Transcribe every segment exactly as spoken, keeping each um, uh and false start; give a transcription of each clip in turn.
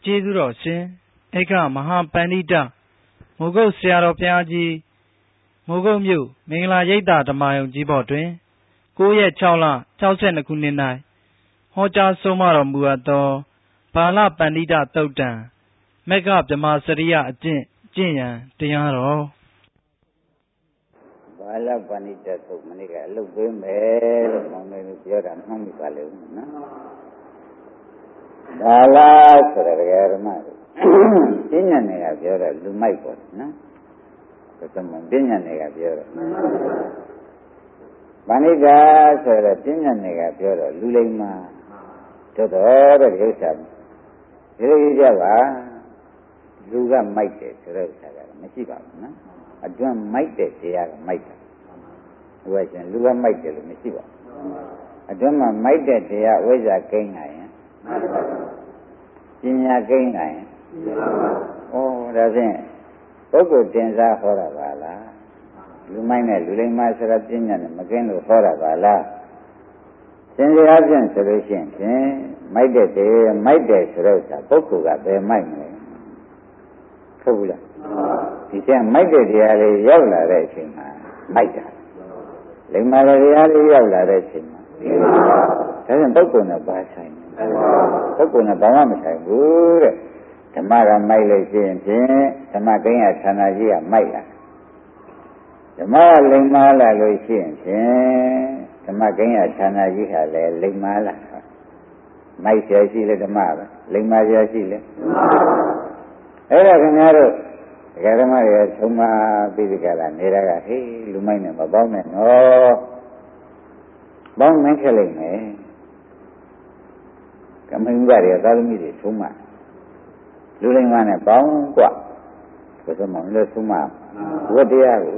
ကျေးဇူးတော်ရှင်ဧကမဟာပန္တိတမိုးကုတ်ဆရာတော်ဘုရားကြီးမိုးကုတ်မြို့မင်္ဂလာရိပ်သာဓမ္မယုံကြီးဘော်တွင်ကိုးရက်ခြောက်လခြောက်ဆယ်နှစ်ခုနှစ်၌ဟောကြားဆုံးမတော်မူအပ်သောဘာလပန္တိတသုတ်တံမက္ခဗြဟ္မစရိယအကျင့်ကျင့်ရန်တရားတော်ဘာလပန္တိတသုတ်မနေ့ကအလုပ်ပေးမယ်လို့မောင်လေးတို့ပြောတာမှတ်မိပါလိမ့်မယ်နော်ဘာလဆိုတဲ့ဓမ္မတွေပညာနယ်ကပြောတော့လူမိုက်ပေါ့နော်ဒါဆိုမှပညာနယ်ကပြောတော့ပန္တိတဆိုတဲ့ပညာနယ်ကပြောတော့လူလိမ္မာတော်တော်တဲ့ဥစ္စာဒီလိုကြပါလူကမိုက်တယ်ဆိုတဲ့ဥစ္စာကမရှိပါဘူးနော်အတွန်းမိုက်တဲ့တရားကမိုက်တယ်ဟိုကရှင်လူကမိုက်တယ်လို့မရှိပါဘူးအတွန်းမှာမိုက်တဲ့တရားဝိဇ္ဇာကိန်းနိုင်ရင်ပညာကိန်းနိုင်ရင်ဩဒါဖြင့်ပုဂ္ဂိုလ်တင်စားဟောတာပါလားလူမိုက်နဲ့လူလိမ္မာဆိုတဲ့ပညာနဲ့မကင်းလို့ဟောတာပါလားသင်္ကြန်ဖြင့်ဆိုလို့ရှိရင်ဖြင့်မိုက်တဲ့တေမိုက်တယ်ဆိုတော့ပုဂ္ဂိုလ်ကဘယ်မိုက်မလဲဟုတ်ဘူးလားဒီကျန်မိုက်တဲ့တရားလေးရောက်လာတဲ့အချိန်မှာမိုက်တာလိမ္မာတဲ့တရားလေးရောက်လာတဲ့အချိန်မှာဒါကြောင့်ပုဂ္ဂိုလ်နဲ့ပါဆိုင်ပုဂ္ဂိုလ်နဲ့ဘာမှမဆိုင်ဘူးတဲ့ဓမ္မကမိုက်လို့ရှိရင်ဖြင့်ဓမ္မကိန်းရဌာနကြီးကမိုက်လာဓမ္မလိမ္မာလာလို့ရှိရင်ဖြင့်ဓမ္မကိန်းရဌာနကြီးဟာလည်းလိမ္မာလာမိုက်เสียရှိလေဓမ္မပဲလိမ္မာเสียရှိလေအဲ့ဒါခင်ဗျားတို့ဒကာဓမ္မတွေသုံးပါပြီးဒီကလာနေတာကဟေးလူမိုက်နဲ့မပေါင်းနဲ့နော်ပေါင်းနိုင်ခဲ့လိမ့်မယ်ကမ္မဥပဒေသာသမီတွေသုံးပါလူလိမ္မာနဲ့ပေါင်းกว่าဘယ်လိုမှမလို့သုံးပါဝတ္တရားကို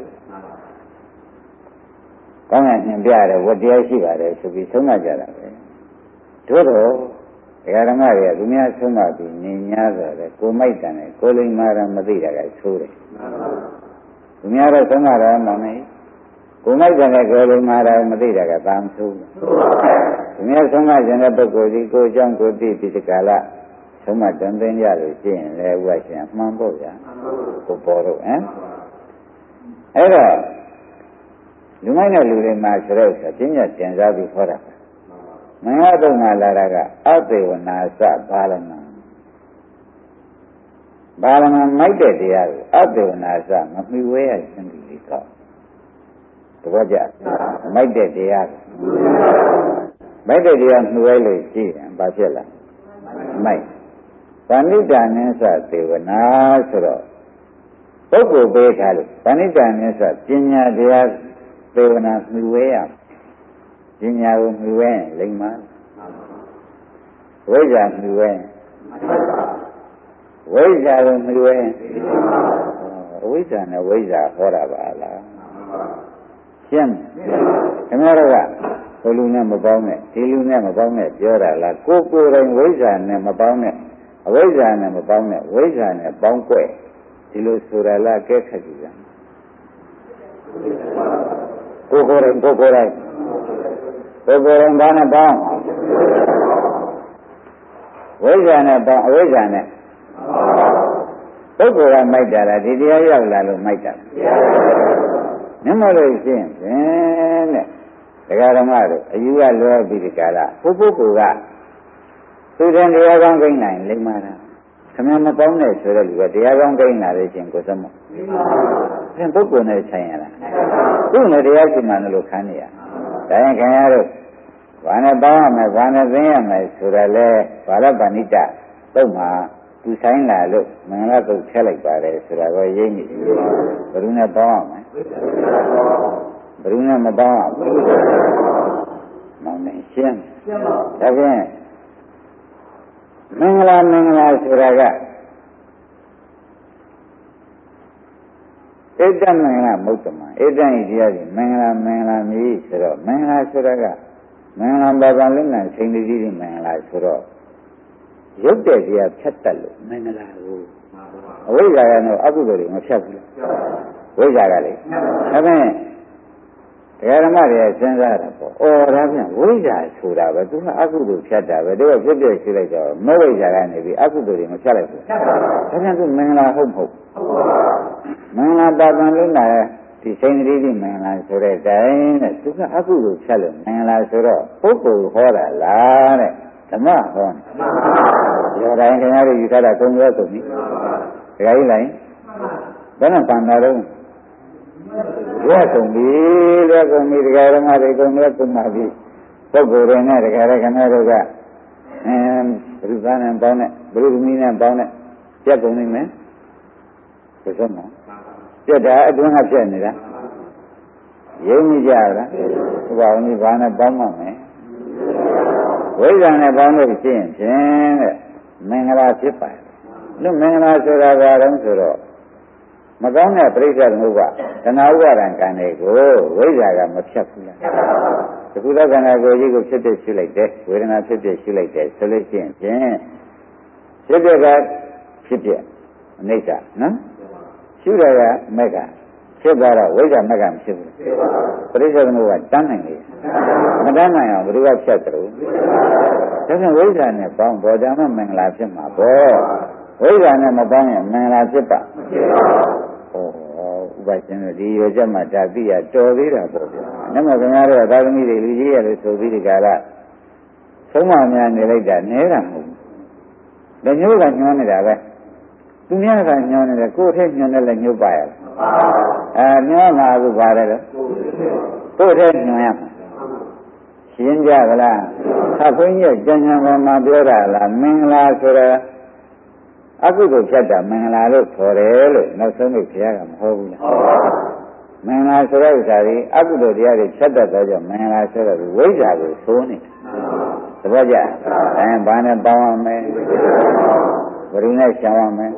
ကောင်းရညင်ပြရတယ်ဝတ္တရားရှိပါတယ်ဆိုပြီးသုံးကြတာပဲတို့တော့ဒကာဓမ္မတွေကသူများဆုံးမပြီးနေညာဆိုတော့ကိုမိုက်တန်တယ်ကိုလိမ္မာရမသိတာကဆိုးတယ်သူများတော့ဆုံးမတာမှမဟုတ်ကိုမိုက်တန်တယ်ကိုလိမ္မာရမသိတာကသာမဆိုးသူများဆုံးမခြင်းတဲ့ပုဂ္ဂိုလ်ဒီကိုအကြောင်းကိုသိပြီးဒီကလာဆုံးမတန်သိကြလို့ရှိရင်လည်းဥပရှင်အမှန်ပေါ့ဗျာကိုပေါ်တော့ဟမ်အဲ့တော့လူမိုက်နဲ့လူလိမ္မာဆိုတော့ပညာသင်စားပြီးဟောတာမင်္ဂလာတုံကလာတာကအသေဝနာစဘာလမဘာလမမိုက်တဲ့တရားကိုအသေဝနာစမမှီဝဲရခြင်းဒီလေးကောသဘောကျမိုက်တဲ့တရားမိုက်တဲ့တရားမှီဝဲလို့ရှိရင်ဘာဖြစ်လဲမိုက်ဗဏိတာနိသသေဝနာဆိုတော့ပုဂ္ဂိုလ်ပေးထားလို့ဗဏိတာနိသပညာတရားသေဝနာမှီဝဲရပညာကိုမြှဝဲလိမ္မာဝိဇ္ဇာမြှဝဲဝိဇ္ဇာကိုမြှဝဲဝိဇ္ဇာနဲ့ဝိဇ္ဇာဟောတာပါလားရှင်းခင်ဗျားတို့ကဘယ်လူနဲ့မပေါင်းနဲ့ဒီလူနဲ့မပေါင်းနဲ့ပြောတာလားကိုကိုယ်တိုင်ဝိဇ္ဇာနဲ့မပေါင်းနဲ့အဝိဇ္ဇာနဲ့မပေါင်းနဲ့ဝိဇ္ဇာနဲ့ပေါင်းကွဲ့ဒီလိုဆိုတာလားကဲခက်ကြည့်ကြကိုကိုယ်တိုင်ကိုကိုယ်တိုင်ပုဂ္ဂိုလ်ဘာနဲ့ပေါင်းဝိဇ္ဇာနဲ့ပေါင်းအဝိဇ္ဇာနဲ့ပုဂ္ဂိုလ်ကမိုက်တာလားဒီတရားရောက်လာလို့မိုက်တာမျက်မှောက်လို့ရှိရင်ဖြင့်တဲ့ဒကာဓမ္မတို့အယူကလွဲပြီးဒီကလာပုဂ္ဂိုလ်ကသူတဲ့တရားကောင်းကိန်းနိုင်လိမ္မာတာခမမပေါင်းနဲ့ဆိုတဲ့လူကတရားကောင်းကိန်းလာလို့ရှိရင်ကိုယ်သမဖြင့်ပုဂ္ဂိုလ်နဲ့ဆိုင်ရလားသူ့နဲ့တရားရှိမှလို့ခံနေရဒါရင်ခင်ဗျားတို့ဘာနဲ့ပေါင်းရမယ်ဘာနဲ့သိရမယ်ဆိုတာလဲဘာလပဏိတသုတ်မှာသူဆိုင်လာလို့မင်္ဂလာသုတ်ထည့်လိုက်ပါတယ်ဆိုတာကိုရိပ်နေပြီဘယ်သူနဲ့ပေါင်းရမလဲဘယ်သူနဲ့မပေါင်းရဘူးမောင်နေရှင်းဒါဖြင့်မင်္ဂလာမင်္ဂလာဆိုတာကဣတ္တမင်္ဂလာမုတ်တမဣတ္တဤတရားကြီးမင်္ဂလာမင်္ဂလာမြည်ဆိုတော့မင်္ဂလာဆိုတာကမင်္ဂလာဘာသာလုံးနဲ့ချိန်တည်းကြီးမင်္ဂလာဆိုတော့ရုပ်တဲ့တရားဖြတ်တတ်လို့မင်္ဂလာကိုအဝိဇ္ဇာကတော့အကုသိုလ်တွေမဖြတ်ဘူးဝိဇ္ဇာကလေဒါဖြင့်တရားဓမ္မတွေစဉ်းစားတာပေါ့။အော်ဒါပြန်ဝိဇ္ဇာဆိုတာပဲသူကအကုသိုလ်ဖြတ်တာပဲတို့ကပြည့်ပြည့်ရှိလိုက်တော့မဝိဇ္ဇာကနေပြီးအကုသိုလ်တွေမဖြတ်လိုက်ဘူး။ဒါပြန်သူမင်္ဂလာဟုတ်မဟုတ်။မင်္ဂလာတာပန်လို့နာဒီစိန်တိတိမင်္ဂလာဆိုတဲ့တိုင်းတဲ့သူကအကုသိုလ်ဖြတ်လို့မင်္ဂလာဆိုတော့ပုဂ္ဂိုလ်ဟောတာလားတဲ့ဓမ္မဟောတယ်။ရောတိုင်းခင်ဗျားတို့ယူထားတာကုန်ရောကုန်ပြီ။ဒကာကြီးလိုက်ဘယ်နဲ့ပန်တာတော့ရွက်ကုန်ပြီရွက်ကုန်ပြီတရားဓမ္မတွေကုန်ရွက်ကုန်ပါပြီပုဂ္ဂိုလ်တွေနဲ့တရားရခဏတို့ကအင်းဘုရားနဲ့ပေါင်းနဲ့ဘုရားသမီးနဲ့ပေါင်းနဲ့ပြတ်ကုန်နေမယ်ဆိုစမ်းမပြတ်တာအတွင်းကပြတ်နေတာရင်းမိကြလားဥပအောင်ကြီးဘာနဲ့ပေါင်းမှမယ်ဝိဇ္ဇာနဲ့ပေါင်းလို့ရှိရင်ဖြင့်တဲ့မင်္ဂလာဖြစ်ပါတယ်လူမင်္ဂလာဆိုတာဘာလဲဆိုတော့မကောင်းတဲ့ပြိဿသမုပ္ပါတဏှာဥပါဒံကံတွေကိုဝိဇ္ဇာကမဖြတ်ဘူးလားဒီကုသခန္ဓာကိုယ်ကြီးကိုဖြစ်ဖြစ်ရှုလိုက်တယ်ဝေဒနာဖြစ်ဖြစ်ရှုလိုက်တယ်ဆိုလို့ရှိရင်ဖြင့်ဖြစ်ဖြစ်ကဖြစ်ဖြစ်အနိစ္စနော်ရှုရရမက်ကဖြစ်သွားတော့ဝိဇ္ဇာမက်ကမဖြစ်ဘူးပြိဿသမုပ္ပါတန်းနိုင်လေမတန်းနိုင်အောင်ဘယ်သူကဖြတ်တယ်လို့ဒါကြောင့်ဝိဇ္ဇာနဲ့ပေါင်းပေါ်ကြမှာမင်္ဂလာဖြစ်မှာပေါ့ဝိဇ္ဇာနဲ့မပေါင်းရင်မင်္ဂလာဖြစ်ပါဥပရှင်တို့ဒီရောကြမှာဒါသိရတော်သေးတာပေါ့ဗျာ။နမခင်ဗျားတို့သာသမီတွေလူကြီးရလို့ဆိုပြီးဒီကရဆုံးမများနေလိုက်တာနဲတာမဟုတ်ဘူး။လက်ညှိုးကညှောနေတာပဲ။သူများကညှောနေတယ်ကိုယ်ထက်ညှောနေလဲညှိုးပါရလား။အဲညှောမှာအခုပါတယ်လို့ကိုယ်ထက်ညှောရမှာ။ရှင်းကြကလား။အခွင့်ရဲ့ကြံကြံပေါ်မှာပြောတာလားမင်္ဂလာဆိုတော့အကုသိုလ်ဖြတ်တာမင်္ဂလာလို့ခေါ်တယ်လို့နောက်ဆုံးလို့ဘုရားကမဟုတ်ဘူးလားမင်္ဂလာဆိုတဲ့ဥစ္စာကြီးအကုသိုလ်တရားတွေဖြတ်တတ်သောကြောင့်မင်္ဂလာဆိုတော့ဝိဇ္ဇာကိုသိုးနေတယ်သဘောကျအဲဘာနဲ့ပေါင်းရမလဲဘယ်သူနဲ့ရှောင်ရမလဲ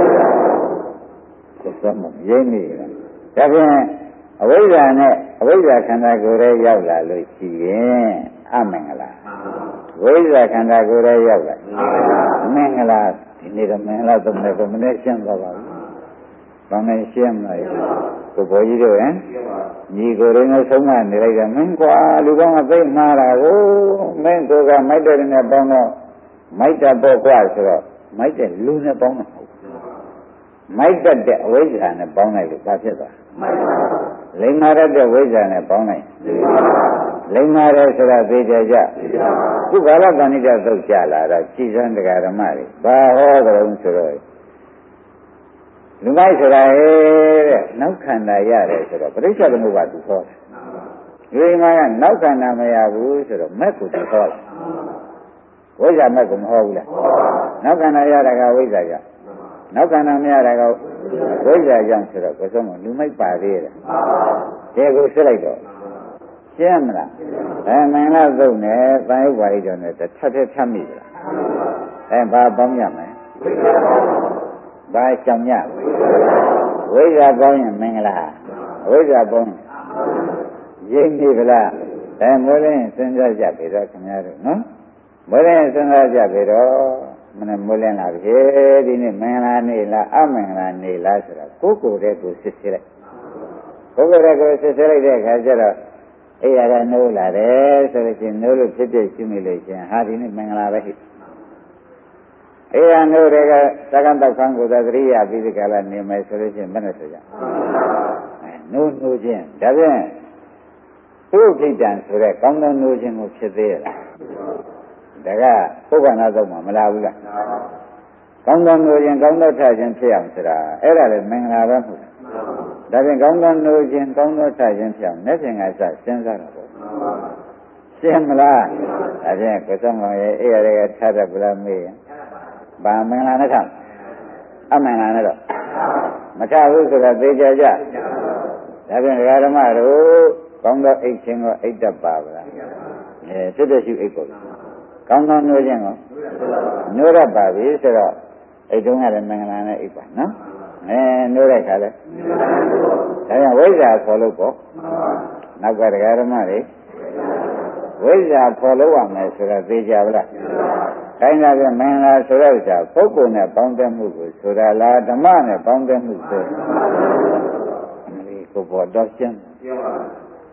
သစ္စာမရင်းနေတယ်ဒါဖြင့်အဝိဇ္ဇာနဲ့အဝိဇ္ဇာခန္ဓာကိုယ်ရဲ့ရောက်လာလို့ရှိရင်အမင်္ဂလာဝိဇ္ဇာခန္ဓာကိုယ်ရဲ့ရောက်လာမင်္ဂလာဒီနေ့တော့မင်္ဂလာသုံးတယ်ကိုမနေ့ရှင်းသွားပါဘူး။ဘာနဲ့ရှင်းမလဲ။ကိုဘောကြီးတို့ဟင်ညီကိုရင်းနဲ့ဆုံးမနေလိုက်တာမင်းကွာလူကောင်းကသိမှားတာကိုမင်းတို့ကမိုက်တဲ့နဲ့ပေါင်းတော့မိုက်တာပေါ့ကွာဆိုတော့မိုက်တဲ့လူနဲ့ပေါင်းတော့ဟုတ်။မိုက်တတ်တဲ့အဝိဇ္ဇာနဲ့ပေါင်းလိုက်လို့ဘာဖြစ်သွား။လိမ္မာရတဲ့ဝိဇ္ဇာနဲ့ပေါင်းလိုက်လိမ္မာရဲဆိုတာသိကြကြခုဘာလတဏိတသုတ်ကြလာတော့ကြည်စံတရားဓမ္မတွေဘာဟောကြုံဆိုတော့လူမိုက်ဆိုတာဟဲ့တဲ့နောက်ခန္ဓာရတယ်ဆိုတော့ပရိစ္ဆေသမုပ္ပါသူဟောတယ်ဒီမှာကနောက်ခန္ဓာမရဘူးဆိုတော့မက်ကိုသူဟောတယ်ဝိဇ္ဇာမက်ကိုမဟောဘူးလားနောက်ခန္ဓာရတာကဝိဇ္ဇာကြောင့်နောက်ခန္ဓာမရတာကဝိဇ္ဇာကြောင့်ဆိုတော့ကိုယ်ဆုံးလူမိုက်ပါသေးတယ်ဒီကိုဆွလိုက်တော့ရှင်းမလားအဲမင်္ဂလာသုတ်နဲ့သံယုတ်ပါဠိတော်နဲ့ထပ်ထပ်ထပ်မိကြလားအဲဘာပေါင်းရမလဲဘာကြောင့်ညဝိဇ္ဇာပေါင်းရင်မင်္ဂလာဝိဇ္ဇာပေါင်းရင်းပြီဗလားအဲမိုးလင်းစဉ်းစားကြပြီတော့ခင်ဗျားတို့နော်မိုးလင်းစဉ်းစားကြပြီတော့မနေ့မိုးလင်းလာပြီဒီနေ့မင်္ဂလာနေလားအမင်္ဂလာနေလားဆိုတော့ကိုယ်ကိုယ်တည်းကိုစစ်စစ်လိုက်ကိုယ်ကိုယ်တည်းကိုစစ်စစ်လိုက်တဲ့အခါကျတော့အေးရတာနိုးလာတယ်ဆိုလို့ချင်းနိုးလို့ဖြစ်ဖြစ်ရှိမိလို့ချင်းဟာဒီနေ့မင်္ဂလာပဲဟိအေးရနိုးတဲ့ကသက္ကန့်တောက်ခံကိုသတိရပြီးဒီကလာနေမယ်ဆိုလို့ချင်းမနဲ့ဆိုကြအဲနိုးနိုးချင်းဒါဖြင့်သူ့ခိတ္တံဆိုတဲ့ကောင်းသောနိုးချင်းကိုဖြစ်သေးရလားဒါကပုဗ္ဗနာသုံးမှာမလားဘူးလားကောင်းသောနိုးချင်းကောင်းသောထချင်းဖြစ်အောင်ဆိုတာအဲ့ဒါလည်းမင်္ဂလာပဲမဟုတ်လားဒါဖြင့်ကောင်းသောနိုးခြင်းကောင်းသောထခြင်းဖြောင်းမျက်ဖြင့်ကစစဉ်းစားတာပေါ့ရှင်းမလားဒါဖြင့်ကိုယ်ဆောင်ရဲ့အေးရတဲ့ထားတတ်ဗလားမေးရင်ဘာမင်္ဂလာနဲ့ထားအမင်္ဂလာနဲ့တော့မထားဘူးဆိုတော့သိကြကြဒါဖြင့်ဓမ္မတို့ကောင်းသောအိတ်ခြင်းကိုအိတ်တတ်ပါဗလားအဲစစ်တဲ့ရှိအိတ်ကိုကောင်းသောနိုးခြင်းကိုနိုးရပါပြီဆိုတော့အိတ်တုံးကလည်းမင်္ဂလာနဲ့အိတ်ပါနော်အဲနိုးတဲ့ခါလဲဒါကြောင့်ဝိဇ္ဇာခေါ်လို့ပေါ့နောက်ကတရားဓမ္မတွေဝိဇ္ဇာခေါ်လို့ရမယ်ဆိုတော့သိကြပါလားခိုင်းတာကမင်္ဂလာဆိုတော့ကြာပုဂ္ဂိုလ်နဲ့ပေါင်းတဲ့မှုကိုဆိုတာလားဓမ္မနဲ့ပေါင်းတဲ့မှုဆိုအမေကိုပေါ်တော့ရှင်းဩ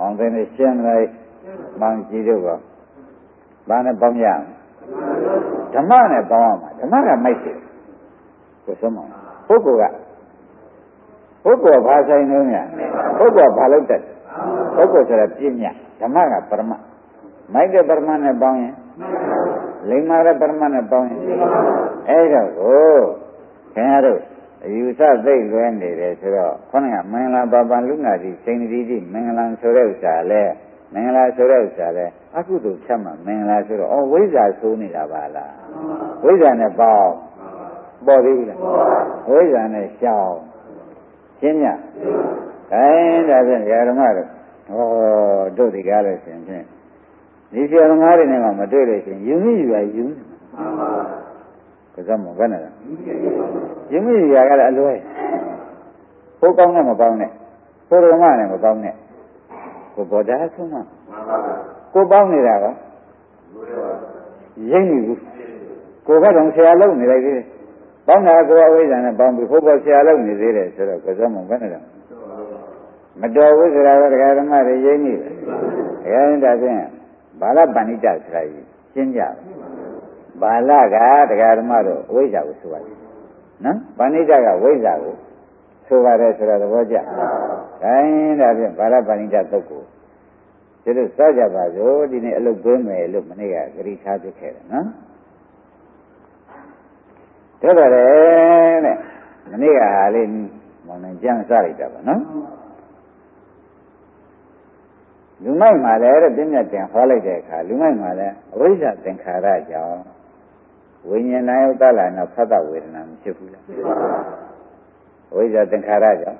အောင်သိနေရှင်းလိုက်မောင်ကြည့်တော့ဘာနဲ့ပေါင်းရဓမ္မနဲ့ပေါင်းရမှာဓမ္မကမိုက်တယ်ကိုဆုံးမပုဂ္ဂိုလ်ကပုဂ္ဂိုလ်ဘာဆိုင်လို့များပုဂ္ဂိုလ်ဘာလို့တက်ပုဂ္ဂိုလ်ဆိုတာပြည့်ညတ်ဓမ္မကပရမမိုက်တဲ့ပရမနဲ့ပေါင်းရင်လိမ္မာတဲ့ပရမနဲ့ပေါင်းရင်အဲ့တော့ကိုခင်ဗျားတို့အယူဆသိလွဲနေတယ်ဆိုတော့ခေါင်းကမင်္ဂလာပါပန်လူနာတိစိန်တိတိမင်္ဂလာဆိုတဲ့ဥစ္စာလဲမင်္ဂလာဆိုတဲ့ဥစ္စာလဲအကုသိုလ်ဖြတ်မှမင်္ဂလာဆိုတော့ဩဝိဇ္ဇာဆိုးနေတာပါလားဝိဇ္ဇာနဲ့ပေါင်းပေါ်သေးလားဝိဇ္ဇာနဲ့ရှောင်ရှင်းညအဲဒါဖြင့်ဓမ္မတို့ဟောတို့ဒီကားလို့ရှင်ဖြင့်ဒီဆရာသမားတွေနဲ့မှမတွေ့လို့ရှင်ယူမိယူရယူမှန်ပါကစားမဘယ်နဲ့လဲယူမိယူရကလည်းအလွဲဟိုကောင်းနဲ့မကောင်းနဲ့ဟိုဓမ္မနဲ့မကောင်းနဲ့ကိုဘောဓာဆုံးမကိုပေါင်းနေတာကရိမ့်နေဘူးကိုကတော့ဆရာလုံးနေလိုက်သေးတယ်ပေါင်းတာကိုအဝိဇ္ဇာနဲ့ပေါင်းပြီးဟိုဘောဆရာလုံးနေသေးတယ်ဆိုတော့ကစားမဘယ်နဲ့လဲမတော်ဘူးဆိုတာကတရားဓမ္မတွေရိမ့်နေတယ်အဲဒါဖြင့်ဘာလပဏိတဆိုတာကြီးရှင်းကြဘာလကတရားဓမ္မတို့အဝိဇ္ဇာကိုဆိုရတယ်နော်ပဏိတကဝိဇ္ဇာကိုဆိုပါတယ်ဆိုတော့သဘောကျခိုင်းဒါဖြင့်ဘာလပဏိတသုတ်ကိုဒီလိုစကြပါစို့ဒီနေ့အလုပ်သွင်းမယ်လို့မနေ့ကဂရိထားပြခဲ့တယ်နော်တို့တော့လေတဲ့မနေ့ကဟာလေးမောင်နှံကြံစလိုက်တာပါနော်လူမိုက်မှာလည်းတဲ့ပြည့်ညတ်တင်ဟောလိုက်တဲ့အခါလူမိုက်မှာလည်းအဝိဇ္ဇသင်္ခါရကြောင့်ဝိညာဉ်နာယုတ္တလာနာဖတ်တဝေဒနာမဖြစ်ဘူးလားအဝိဇ္ဇသင်္ခါရကြောင့်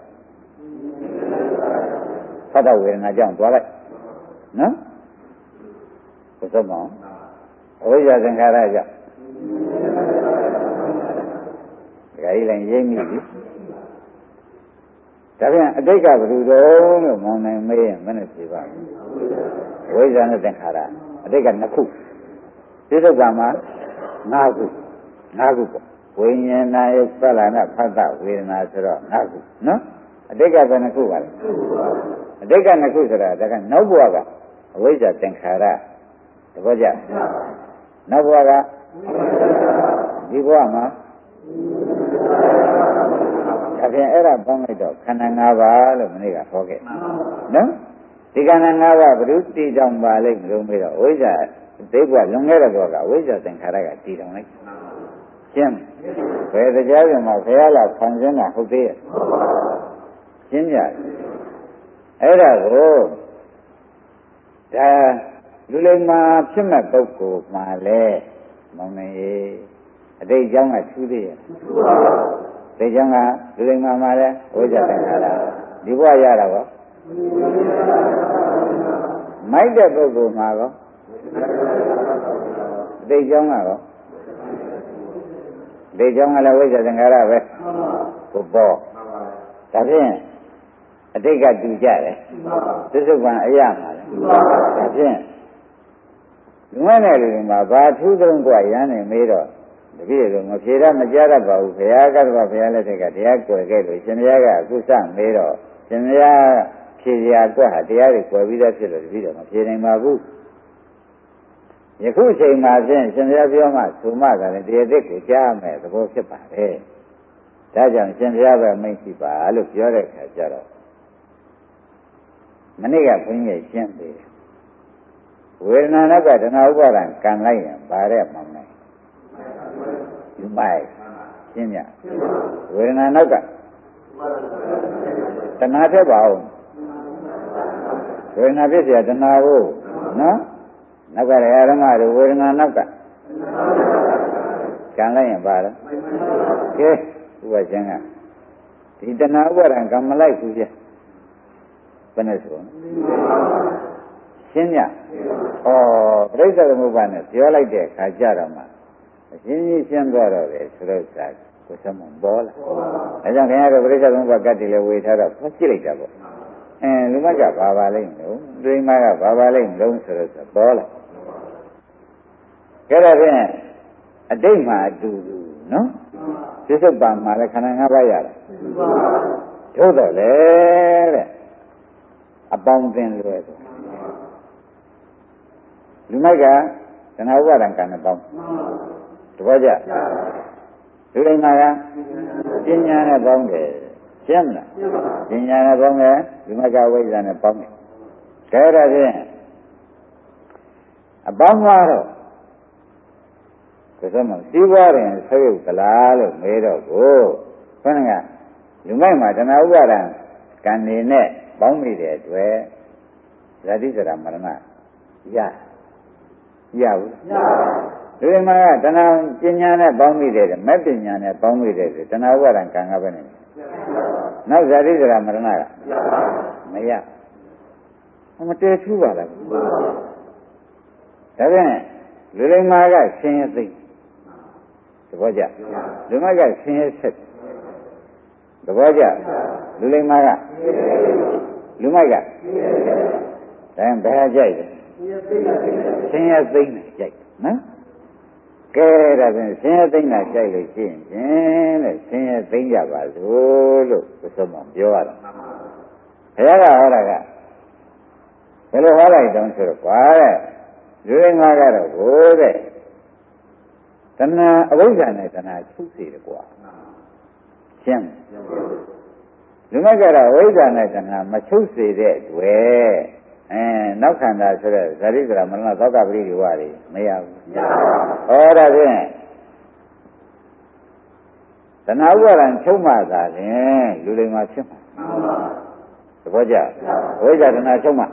ဖတ်တဝေဒနာကြောင့်သွားလိုက်နော်ဘုရားမောင်အဝိဇ္ဇသင်္ခါရကြောင့်ဒါကြီးလည်းရိမ့်မိပြီဒါပြန်အတိတ်ကဘယ်လိုတော့လို့မောင်းနိုင်မေးရင်မနဲ့ဖြေပါဝိဇ္ဇာနဲ့သင်္ခါရအတိတ်ကနှစ်ခုဒီသုက္ကမှာငါးခုငါးခုပေါ့ဝိညာဏယုသလနာဖတ်တဝေဒနာဆိုတော့ငါးခုနော်အတိတ်ကဘယ်နှခုပါလဲအတိတ်ကနှစ်ခုဆိုတာဒါကနောက်ဘဝကအဝိဇ္ဇာသင်္ခါရတပည့်ကြနောက်ဘဝကဒီဘဝမှာဒါဖြင့်အဲ့ဒါပေါင်းလိုက်တော့ခန္ဓာ၅ပါးလို့မနေ့ကဟောခဲ့နော်ဒီခန္ဓာ၅ပါးဘုရုတည်တောင်ပါလိမ့်မလို့မေးတော့ဝိဇ္ဇာဒိဋ္ဌကလွန်ခဲ့တဲ့ဘောကဝိဇ္ဇာသင်္ခါရကတည်တောင်လိုက်ရှင်းဘယ်တရားပြန်မှာဘုရားလာခံစင်းတာဟုတ်သေးရဲ့ရှင်းကြအဲ့ဒါကိုဒါလူလိမ္မာဖြစ်မဲ့ပုဂ္ဂိုလ်မှာလဲမောင်နေအတိတ်အကြောင်းကထူးသေးရဲ့ဒီကြောင့်ကလူလိမ္မာမှာလဲဝိဇ္ဇာသင်္ခါရဒီဘဝရတာကောမိုက်တဲ့ပုဂ္ဂိုလ်မှာကောအတိတ်ကြောင့်ကကောဒီကြောင့်ကလည်းဝိဇ္ဇာသင်္ခါရပဲကိုပေါ်ဒါဖြင့်အတိတ်ကတူကြတယ်သစ္စုပ္ပန်အရာမှာလဲဒါဖြင့်လူမနဲ့လူမှာဘာထူးသုံးกว่าရမ်းနေမေးတော့တပည့်တော်မဖြေရမကြားတတ်ပါဘူးဘုရားကတော့ဘုရားလက်ထက်ကတရားကွယ်ခဲ့လို့ရှင်ဘုရားကအခုစမေးတော့ရှင်ဘုရားဖြေရာကွက်ဟာတရားတွေကွယ်ပြီးသားဖြစ်လို့တပည့်တော်မဖြေနိုင်ပါဘူးယခုအချိန်မှာဖြင့်ရှင်ဘုရားပြောမှသုမကလည်းတရားသစ်ကိုကြားမယ်သဘောဖြစ်ပါတယ်ဒါကြောင့်ရှင်ဘုရားပဲမိတ်ရှိပါလို့ပြောတဲ့အခါကျတော့မနေ့ကဘုန်းကြီးရှင်းသေးတယ်ဝေဒနာနောက်ကတဏှာဥပါဒံကံလိုက်ရင်ဗါတဲ့မှမလဲဒီမိုက်ရှင်းညဝေဒနာနောက်ကတဏှာထက်ပါအောင်ဝေဒနာဖြစ်เสียတဏှာကိုနော်နောက်ကလည်းအရမတို့ဝေဒနာနောက်ကကံလိုက်ရင်ဗါတယ်ကဲဥပရှင်ကဒီတဏှာဥပါဒံကံမလိုက်ဘူးပြဘယ်နဲ့ဆိုရှင်းညဩပြိဿသမုပ္ပါနဲ့ပြောလိုက်တဲ့အခါကျတော့မှအရှင်းကြီးရှင်းသွားတော့တယ်ဆိုတော့စာကိုစမပေါ်လာအဲကြောင့်ခင်ဗျားတို့ပြိဿသမုပ္ပါကတ်တည်းလဲဝေထားတော့ဖတ်ကြည့်လိုက်တာပေါ့အဲလူမကဘာပါလိမ့်မလို့ဒိမကဘာပါလိမ့်မလို့ဆိုတော့ပေါ်လာကြတဲ့ဖြင့်အတိတ်မှာအတူတူနော်သစ္စုပ္ပန်မှာလည်းခန္ဓာ၅ပါးရတာသို့တော်လေတဲ့အပေါင်းအသင်းလွယ်တယ်လူမိုက်ကတဏှာဥပါဒံကံနဲ့ပေါင်းတပည့်ကြလူတိုင်းမှာကပညာနဲ့ပေါင်းတယ်ရှင်းမလားပညာနဲ့ပေါင်းတယ်လူမိုက်ကဝိဇ္ဇာနဲ့ပေါင်းတယ်ဒါရဖြင့်အပေါင်းသွားတော့ဒါဆိုမှစီးပွားရင်ဆွေးရုပ်သလားလို့မေးတော့ကိုခဏကလူမိုက်မှာတဏှာဥပါဒံကံနေနဲ့ပေါင်းမိတဲ့အတွက်ဇာတိစရာမရဏရရဘူးရပါဘူးဒီမှာကတဏှာပညာနဲ့ပေါင်းမိတဲ့မဲ့ပညာနဲ့ပေါင်းမိတဲ့တဏှာဥပါဒံကံကပဲနေနောက်ဇာတိစရာမရဏကမရမတည်ထူးပါလားဒါဖြင့်လူလိမ္မာကဆင်းရဲသိသဘောကျလူမိုက်ကဆင်းရဲဆက်သဘောကျလူလိမ္မာကလူမိုက်ကဒါရင်ဘယ်ကြိုက်လဲဆင်းရဲသိနေကြိုက်နော်ကဲဒါဖြင့်ဆင်းရဲသိနေကြိုက်လို့ရှိရင်တဲ့ဆင်းရဲသိကြပါလို့လို့ဘုရားမောင်ပြောရတာဘုရားကဟောတာကဘယ်လိုဟောလိုက်တုံးဆိုတော့ကွာတဲ့လူရင်းကားကတော့ဘိုးတဲ့တဏှာအဝိဇ္ဇာနဲ့တဏှာချုပ်စေတယ်ကွာရှင်းလူမိုက်ကတော့အဝိဇ္ဇာနဲ့တဏှာမချုပ်စေတဲ့တွေ့အဲနောက်ခန္ဓာဆိုတဲ့ဇာတိကရမရဏသောကပရိဒီဝတွေမရဘူးမရပါဘူးဟောဒါဖြင့်တဏှာဥပါဒံချုပ်မှသာလျှင်လူလိမ္မာဖြစ်မှာသဘောကျအဝိဇ္ဇာတဏှာချုပ်မှ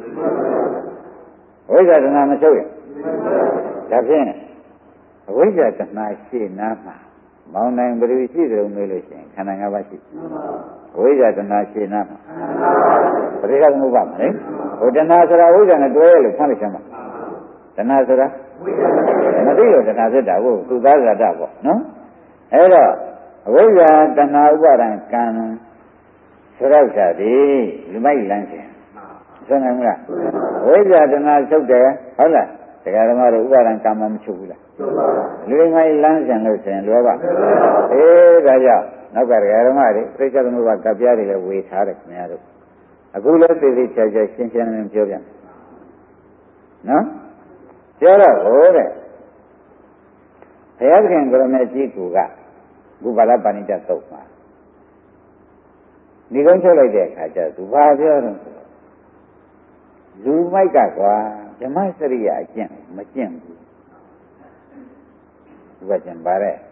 ဝိဇ္ဇာတဏှာမချုပ်ရင်ဒါဖြင့်အဝိဇ္ဇာတဏှာရှိနာမှာမောင်းနိုင်ဘယ်လိုရှိတယ်လို့မေးလို့ရှိရင်ခန္ဓာ၅ပါးရှိအဝိဇ္ဇာတဏှာရှိနာမှာပရိက္ခသမုပ္ပါမလဲဟိုတဏှာဆိုတာအဝိဇ္ဇာနဲ့တွဲရလို့ဖတ်လိုက်ချင်မှာတဏှာဆိုတာမသိလို့တဏှာဖြစ်တာကိုသူသားဇာတပေါ့နော်အဲ့တော့အဝိဇ္ဇာတဏှာဥပါဒံကံဆိုတော့သာဒီလူမိုက်လန်းခြင်းဆိုနိုင်မလားဝိဇ္ဇာတဏှာချုပ်တယ်ဟုတ်လားတရားဓမ္မတို့ဥပါဒံကာမမချုပ်ဘူးလားလူငယ်လမ်းကြံလို့ဆိုရင်လောဘအေးဒါကြောင့်နောက်ကတရားဓမ္မတွေပြိဿသမုပ္ပါကပြားတွေလည်းဝေထားတယ်ခင်ဗျားတို့အခုလည်းသိသိချာချာရှင်းရှင်းလင်းလင်းပြောပြန်နော်ပြောတော့ဟိုတဲ့ဘုရားသခင်ကိုရမေကြီးကူကဘုဗ္ဗလပဏိတသုတ်မှာဒီကုန်းချုပ်လိုက်တဲ့အခါကျသူဘာပြောတော့လူမိုက်ကကွာဓမ္မစရိယအကျင့်မကျင့်ဘူးဘုရားကျင်ပါတဲ့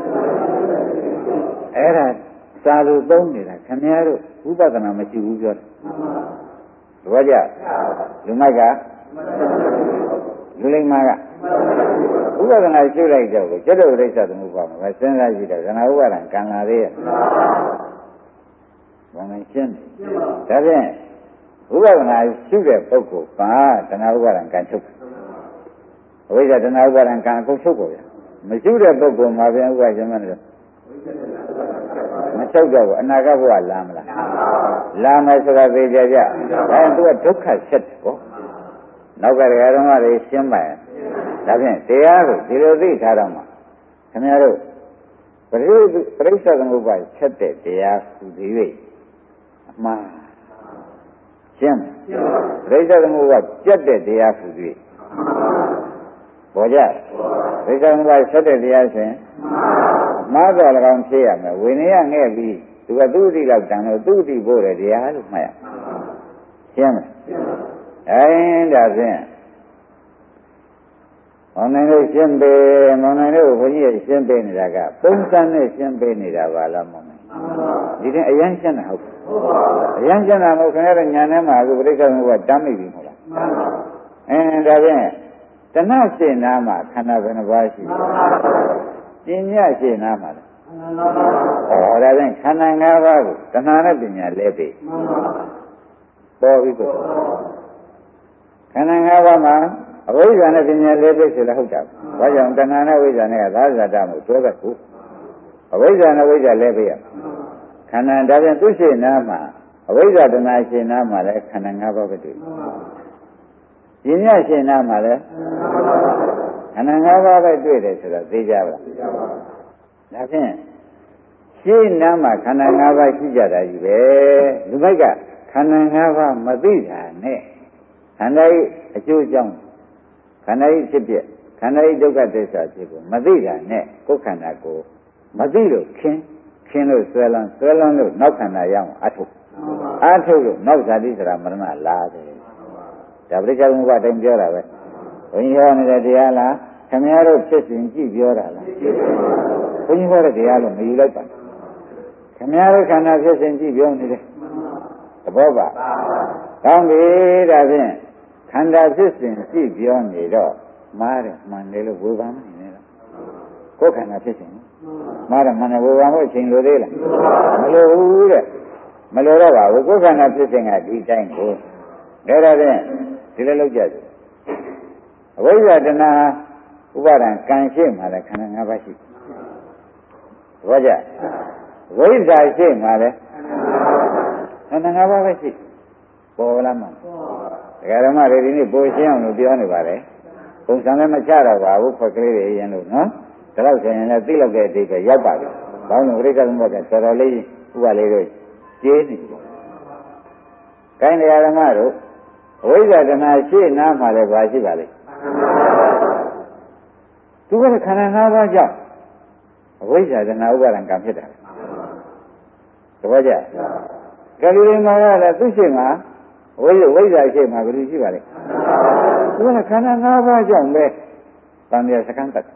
အဲ့ဒါစာလို့သုံးနေတာခင်ဗျားတို့ဥပဒနာမရှိဘူးပြောတယ်သဘောကျလူမိုက်ကလူလိမ္မာကဥပဒနာရှုလိုက်တော့ကိုကျွတ်တော်ရိစ္ဆသမုပ္ပါမှာစဉ်းစားကြည့်တော့ဇနာဥပါဒံကံလာသေးရဲ့ဘာမှရှင်းတယ်ဒါဖြင့်ဥပဒနာရှုတဲ့ပုဂ္ဂိုလ်ကတဏှာဥပါဒံကံချုပ်အဝိဇ္ဇာတဏှာဥပါဒံကံအကုန်ချုပ်ပေါ်ဗျာမရှုတဲ့ပုဂ္ဂိုလ်မှာပြန်ဥပါဒ်မလို့မချုပ်တော့ဘူးအနာဂတ်ဘဝလာမလားလာမယ်ဆိုတာသိကြကြဒါသူကဒုက္ခဆက်တယ်ပေါ့နောက်ကတရားတော်တွေရှင်းပါရဲ့ဒါဖြင့်တရားကိုဒီလိုသိထားတော့မှခင်ဗျားတို့ပရိပရိစ္ဆေသမုပ္ပါချက်တဲ့တရားဟူသည်၍အမှားရှင်းပရိစ္ဆေသမုပ္ပါပြတ်တဲ့တရားဟူသည်ပေါ်ကြပရိစ္ဆေသမုပ္ပါချက်တဲ့တရားဆိုရင်မှားတော်၎င်းဖြစ်ရမယ်ဝိနည်းငဲ့ပြီးသူကသူ့အတိလောက်တန်လို့သူ့အတိဖို့တဲ့တရားလို့မှတ်ရရှင်းမလားအဲဒါဖြင့်မောင်နိုင်တို့ရှင်းပေမောင်နိုင်တို့ဘုန်းကြီးရှင်းပေးနေတာကပုံစံနဲ့ရှင်းပေးနေတာပါလားမောင်နိုင်ဒီတဲ့အရန်ရှင်းတာဟုတ်အရန်ရှင်းတာမဟုတ်ခင်ဗျားတို့ညာထဲမှာအခုပြိဿသမုပ္ပါတမ်းမိပြီမဟုတ်လားအဲဒါဖြင့်တဏှစေနာမှာခန္ဓာဘယ်နှပါးရှိလဲပညာစေနာမှာလဲဟောဒါဖြင့်ခန္ဓာ၅ပါးကိုတဏှာနဲ့ပညာလဲပြီပေါ်ပြီကိုခန္ဓာ၅ပါးမှာအဝိဇ္ဇာနဲ့ပညာလေးပဲဆိုလည်းဟုတ်တာ။ဘာကြောင့်တဏှာနဲ့ဝိဇ္ဇာနဲ့ကသာဇာတမို့တွဲသက်ကိုအဝိဇ္ဇာနဲ့ဝိဇ္ဇာလေးပဲရခန္ဓာဒါပြန်သူရှိနာမှာအဝိဇ္ဇာတဏှာရှိနာမှာလည်းခန္ဓာ၅ပါးပဲတွေ့။ပညာရှိနာမှာလည်းခန္ဓာ၅ပါးပဲတွေ့တယ်ဆိုတော့သိကြပါလား။ဒါဖြင့်ရှိနာမှာခန္ဓာ၅ပါးရှိကြတာကြီးပဲ။လူမိုက်ကခန္ဓာ၅ပါးမသိတာနဲ့ခန္ဓာ၏အကျိုးအကြောင်းခန္ဓာ၏ဖြစ်ဖြစ်ခန္ဓာ၏ဒုက္ခသစ္စာဖြစ်ကိုမသိတာနဲ့ကိုယ်ခန္ဓာကိုမသိလို့ခင်ခင်လို့ဆွဲလန်းဆွဲလန်းလို့နောက်ခန္ဓာရအောင်အထုတ်အထုတ်လို့နောက်ဇာတိစရာမရဏလာတယ်ဒါပရိစ္ဆေသမုပ္ပါဒ်တိုင်းပြောတာပဲဘုန်းကြီးဟောနေတဲ့တရားလားခင်ဗျားတို့ဖြစ်စဉ်ကြည့်ပြောတာလားဘုန်းကြီးဟောတဲ့တရားလို့မယူလိုက်ပါနဲ့ခင်ဗျားတို့ခန္ဓာဖြစ်စဉ်ကြည့်ပြောနေတယ်သဘောပါကောင်းပြီဒါဖြင့်ခန္ဓာဖြစ်စဉ်ကြည့်ပြောနေတော့မားတယ်မှန်တယ်လို့ဝေဘာမနေနဲ့တော့ကိုယ်ခန္ဓာဖြစ်စဉ်မားတယ်မှန်တယ်ဝေဘာမို့အချိန်လိုသေးလားမလိုဘူးတဲ့မလိုတော့ပါဘူးကိုယ်ခန္ဓာဖြစ်စဉ်ကဒီတိုင်းကိုဒါတော့ဖြင့်ဒီလိုလုပ်ကြတယ်အဝိဇ္ဇာတဏှာဥပါဒံကံရှိမှလည်းခန္ဓာ၅ပါးရှိသဘောကျဝိဇ္ဇာရှိမှလည်းခန္ဓာ၅ပါးပဲရှိပေါ်လာမှာဒကာဓမ္မတွေဒီနေ့ပိုရှင်းအောင်လို့ပြောနေပါလေပုံစံလည်းမချတော့ပါဘူးခွက်ကလေးတွေရင်လို့နော်ဒါတော့ဆိုရင်လည်းသိလောက်တဲ့အတိတ်ပဲရောက်ပါပြီဘာလို့ဝိရိကသမုပ္ပါဒ်ကတော်တော်လေးဥပါလေးတို့ကျေးနေပြီကိုင်းတရားဓမ္မတို့အဝိဇ္ဇာတဏှာရှိနာမှလည်းဘာရှိပါလိမ့်သူကခန္ဓာ၅ပါးကြောင့်အဝိဇ္ဇာတဏှာဥပါဒံကံဖြစ်တာသဘောကျကလူတွေမှာလည်းသူရှိမှာဝိဇ္ဇဝိဇ္ဇာရှိမှာဘယ်လိုရှိပါလဲသူကခန္ဓာ၅ပါးကြောင့်ပဲတန်မြတ်စကံတက်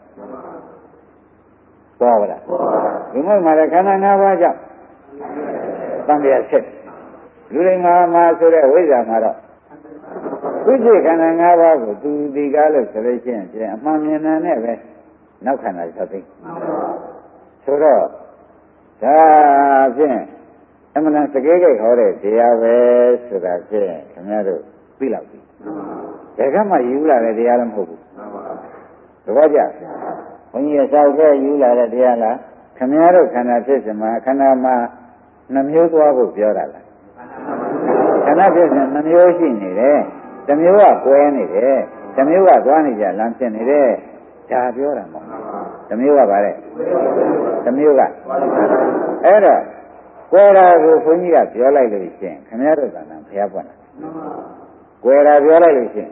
ပေါ်လာဒီမှာမှာလည်းခန္ဓာ၅ပါးကြောင့်တန်မြတ်ဆက်လူတွေမှာမှာဆိုတဲ့ဝိဇ္ဇာမှာတော့သူရှိခန္ဓာ၅ပါးကိုသူဒီကားလို့ဆိုလို့ရှိရင်ပြန်အမှန်မြင်တာနဲ့ပဲနောက်ခန္ဓာဆက်သိဆိုတော့ဒါဖြင့်အမှန်တန်စကေးကိတ်ဟောတဲ့တရားပဲဆိုတာဖြင့်ခင်ဗျားတို့သိလောက်ပြီဒါကမှယူလာတဲ့တရားလည်းမဟုတ်ဘူးသဘောကျဘုန်းကြီးအဆောက်ခဲ့ယူလာတဲ့တရားလားခင်ဗျားတို့ခန္ဓာဖြစ်စမှာခန္ဓာမှာနှမျိုးသွားဖို့ပြောတာလားခန္ဓာဖြစ်စနှမျိုးရှိနေတယ်တစ်မျိုးကကွဲနေတယ်တစ်မျိုးကသွားနေကြလမ်းဖြစ်နေတယ်ဒါပြောတာမဟုတ်တစ်မျိုးကဗါတဲ့တစ်မျိုးကအဲ့တော့ကွဲတာကိုဘုန်းကြီးကပြောလိုက်လို့ရှိရင်ခင်ဗျားတို့ကလည်းဘုရားပွင့်တာကွဲတာပြောလိုက်လို့ရှိရင်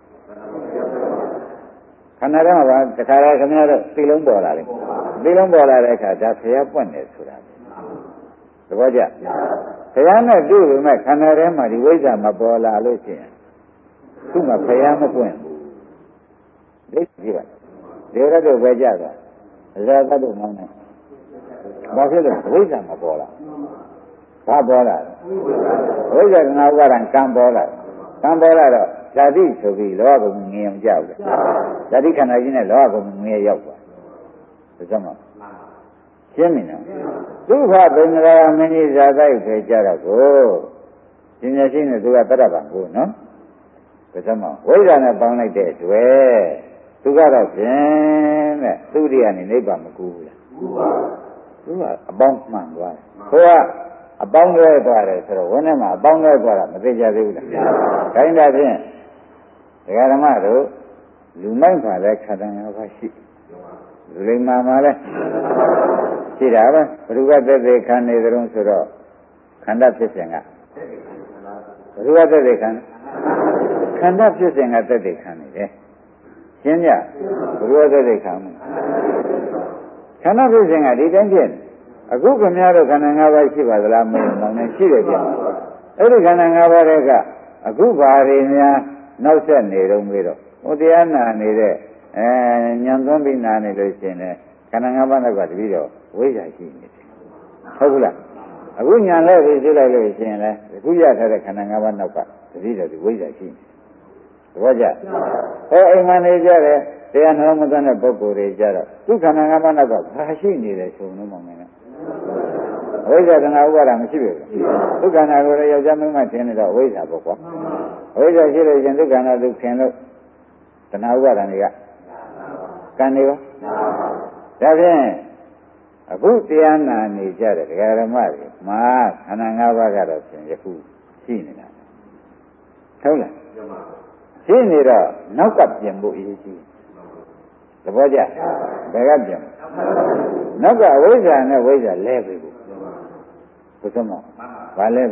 ခန္ဓာတော့ကတခါတည်းခင်ဗျားတို့သိလုံးပေါ်လာတယ်သိလုံးပေါ်လာတဲ့အခါဒါဘုရားပွင့်တယ်ဆိုတာသဘောကျဘုရားနဲ့တွေ့ပေမဲ့ခန္ဓာထဲမှာဒီဝိဇ္ဇာမပေါ်လာလို့ရှိရင်သူ့မှာဘုရားမပွင့်ဘူးဒိဋ္ဌိပါဒေရတို့ပဲကြတာအဇာတတို့မောင်းတယ်ဘာဖြစ်လို့ဝိဇ္ဇာမပေါ်လာဘာပေါ်လာဝိဇ္ဇာကနာဥပါဒံကံပေါ်လာကံပေါ်လာတော့ဇာတိဆိုပြီးလောကဘုံငြင်းအောင်ကြောက်တယ်ဇာတိခန္ဓာကြီးနဲ့လောကဘုံငြင်းရောက်သွားဒါကြောင့်မရှင်းမင်းနော်ဒုက္ခပင်္ဂရာမင်းကြီးဇာတိခေကြတော့ကိုရှင်ရရှိနေသူကတရပံကိုနော်ဒါကြောင့်မဝိဇ္ဇာနဲ့ပေါင်းလိုက်တဲ့တွေ့သူကတော့ဖြင့်တဲ့သူတည်းကနေနိဗ္ဗာန်မကူဘူးလားကူပါသူကအပေါင်းမှန်သွားတယ်ကိုကအပေါင်းလွဲသွားတယ်ဆိုတော့ဝန်းထဲမှာအပေါင်းလွဲသွားတာမသိကြသေးဘူးလားခိုင်းတာဖြင့်ဒကာဓမ္မတို့လူမိုက်ပါလဲခန္ဓာ၅ပါးရှိလူလိမ္မာမှာလဲရှိတာပဲဘ누구ကသက်သေခံနေကြုံဆိုတော့ခန္ဓာဖြစ်စဉ်ကဘ누구ကသက်သေခံခန္ဓာဖြစ်စဉ်ကသက်သေခံနေတယ်ရှင်းကြဘ누구ကသက်သေခံမှုခန္ဓာဖြစ်စဉ်ကဒီတိုင်းဖြစ်အခုခင်ဗျားတို့ခန္ဓာ၅ပါးရှိပါသလားမဟုတ်ဘူးနဲ့ရှိတယ်ပြန်အဲ့ဒီခန္ဓာ၅ပါးတွေကအခုဘာတွေများနောက်ဆက်နေတော့မေးတော့ဟိုတရားနာနေတဲ့အဲညံသွန်းပြီးနာနေလို့ရှိရင်လည်းခန္ဓာ၅ပါးတော့ကတပည့်တော့ဝိဇ္ဇာရှိနေတယ်ဟုတ်ဘူးလားအခုညံလဲပြီးသိလိုက်လို့ရှိရင်လည်းအခုရထားတဲ့ခန္ဓာ၅ပါးနောက်ကတပည့်တော့ဒီဝိဇ္ဇာရှိနေသဘောကျဟောအိမ်မနေကြတယ်တရားနာမသတဲ့ပုဂ္ဂိုလ်တွေကြတော့သူခန္ဓာ၅ပါးနောက်ကဘာရှိနေလဲဆိုလို့မောင်မယ်အဝိဇ္ဇာတဏှာဥပါဒ်မရှိဘူးဒုက္ခနာကိုလည်းယောက်ျားမိန်းမထင်နေတော့အဝိဇ္ဇာပေါ့ကွာအဝိဇ္ဇာရှိလို့ရှင်ဒုက္ခနာသူခင်လို့တဏှာဥပါဒ်တွေကကံနေရောဒါဖြင့်အခုတရားနာနေကြတဲ့ဒကာဓမ္မတွေမှာခန္ဓာ၅ပါးကတော့ဖြင့်ယခုရှိနေတာဟုတ်လားရှိနေတော့နောက်ကပြင်ဖို့အရေးကြီးသဘောကျဘယ်ကပြင်နောက်ကအဝိဇ္ဇာနဲ့ဝိဇ္ဇာလဲပြီကိုဘုရားမဘာလဲပြီ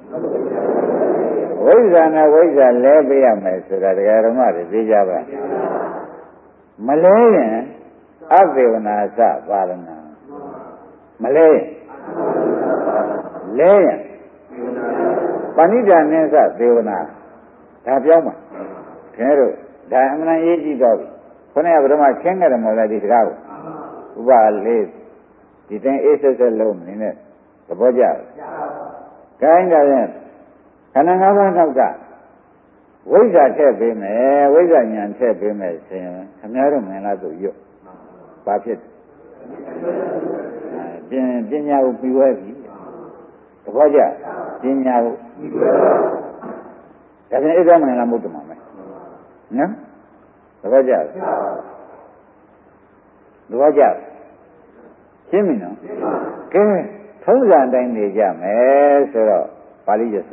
ဝိဇ္ဇာနဲ့ဝိဇ္ဇာလဲပေးရမယ်ဆိုတာတရားဓမ္မတွေသိကြပါမလဲရင်အသေဝနာစပါရဏမလဲလဲရင်ပဏိဒာနိသသေဝနာဒါပြောင်းပါခင်ဗျားတို့ဒါအမှန်ရေးကြည့်တော့ပြီခေါင်းကဘယ်တော့မှခင်းခဲ့တယ်မဟုတ်လားဒီစကားကိုဥပလေးဒီတိုင်းအေးဆက်ဆက်လုံးနေနဲ့သဘောကျလားခိုင်းကြရင်ခန္ဓာ၅ပါးနောက်ကဝိဇ္ဇာထည့်ပေးမယ်ဝိဇ္ဇာဉာဏ်ထည့်ပေးမယ်ဆိုရင်ခင်ဗျားတို့မင်္ဂလာဆိုရွတ်ဘာဖြစ်ပြင်ပညာကိုပြီးဝဲပြီသဘောကျပညာကိုပြီးဝဲဒါပြန်ဣဒ္ဓမင်္ဂလာမဟုတ်တယ်မှာမယ်နော်သဘောကျသဘောကျရှင်းပြီနော်ကဲထုံးစံအတိုင်းနေကြမယ်ဆိုတော့ပါဠိရစံ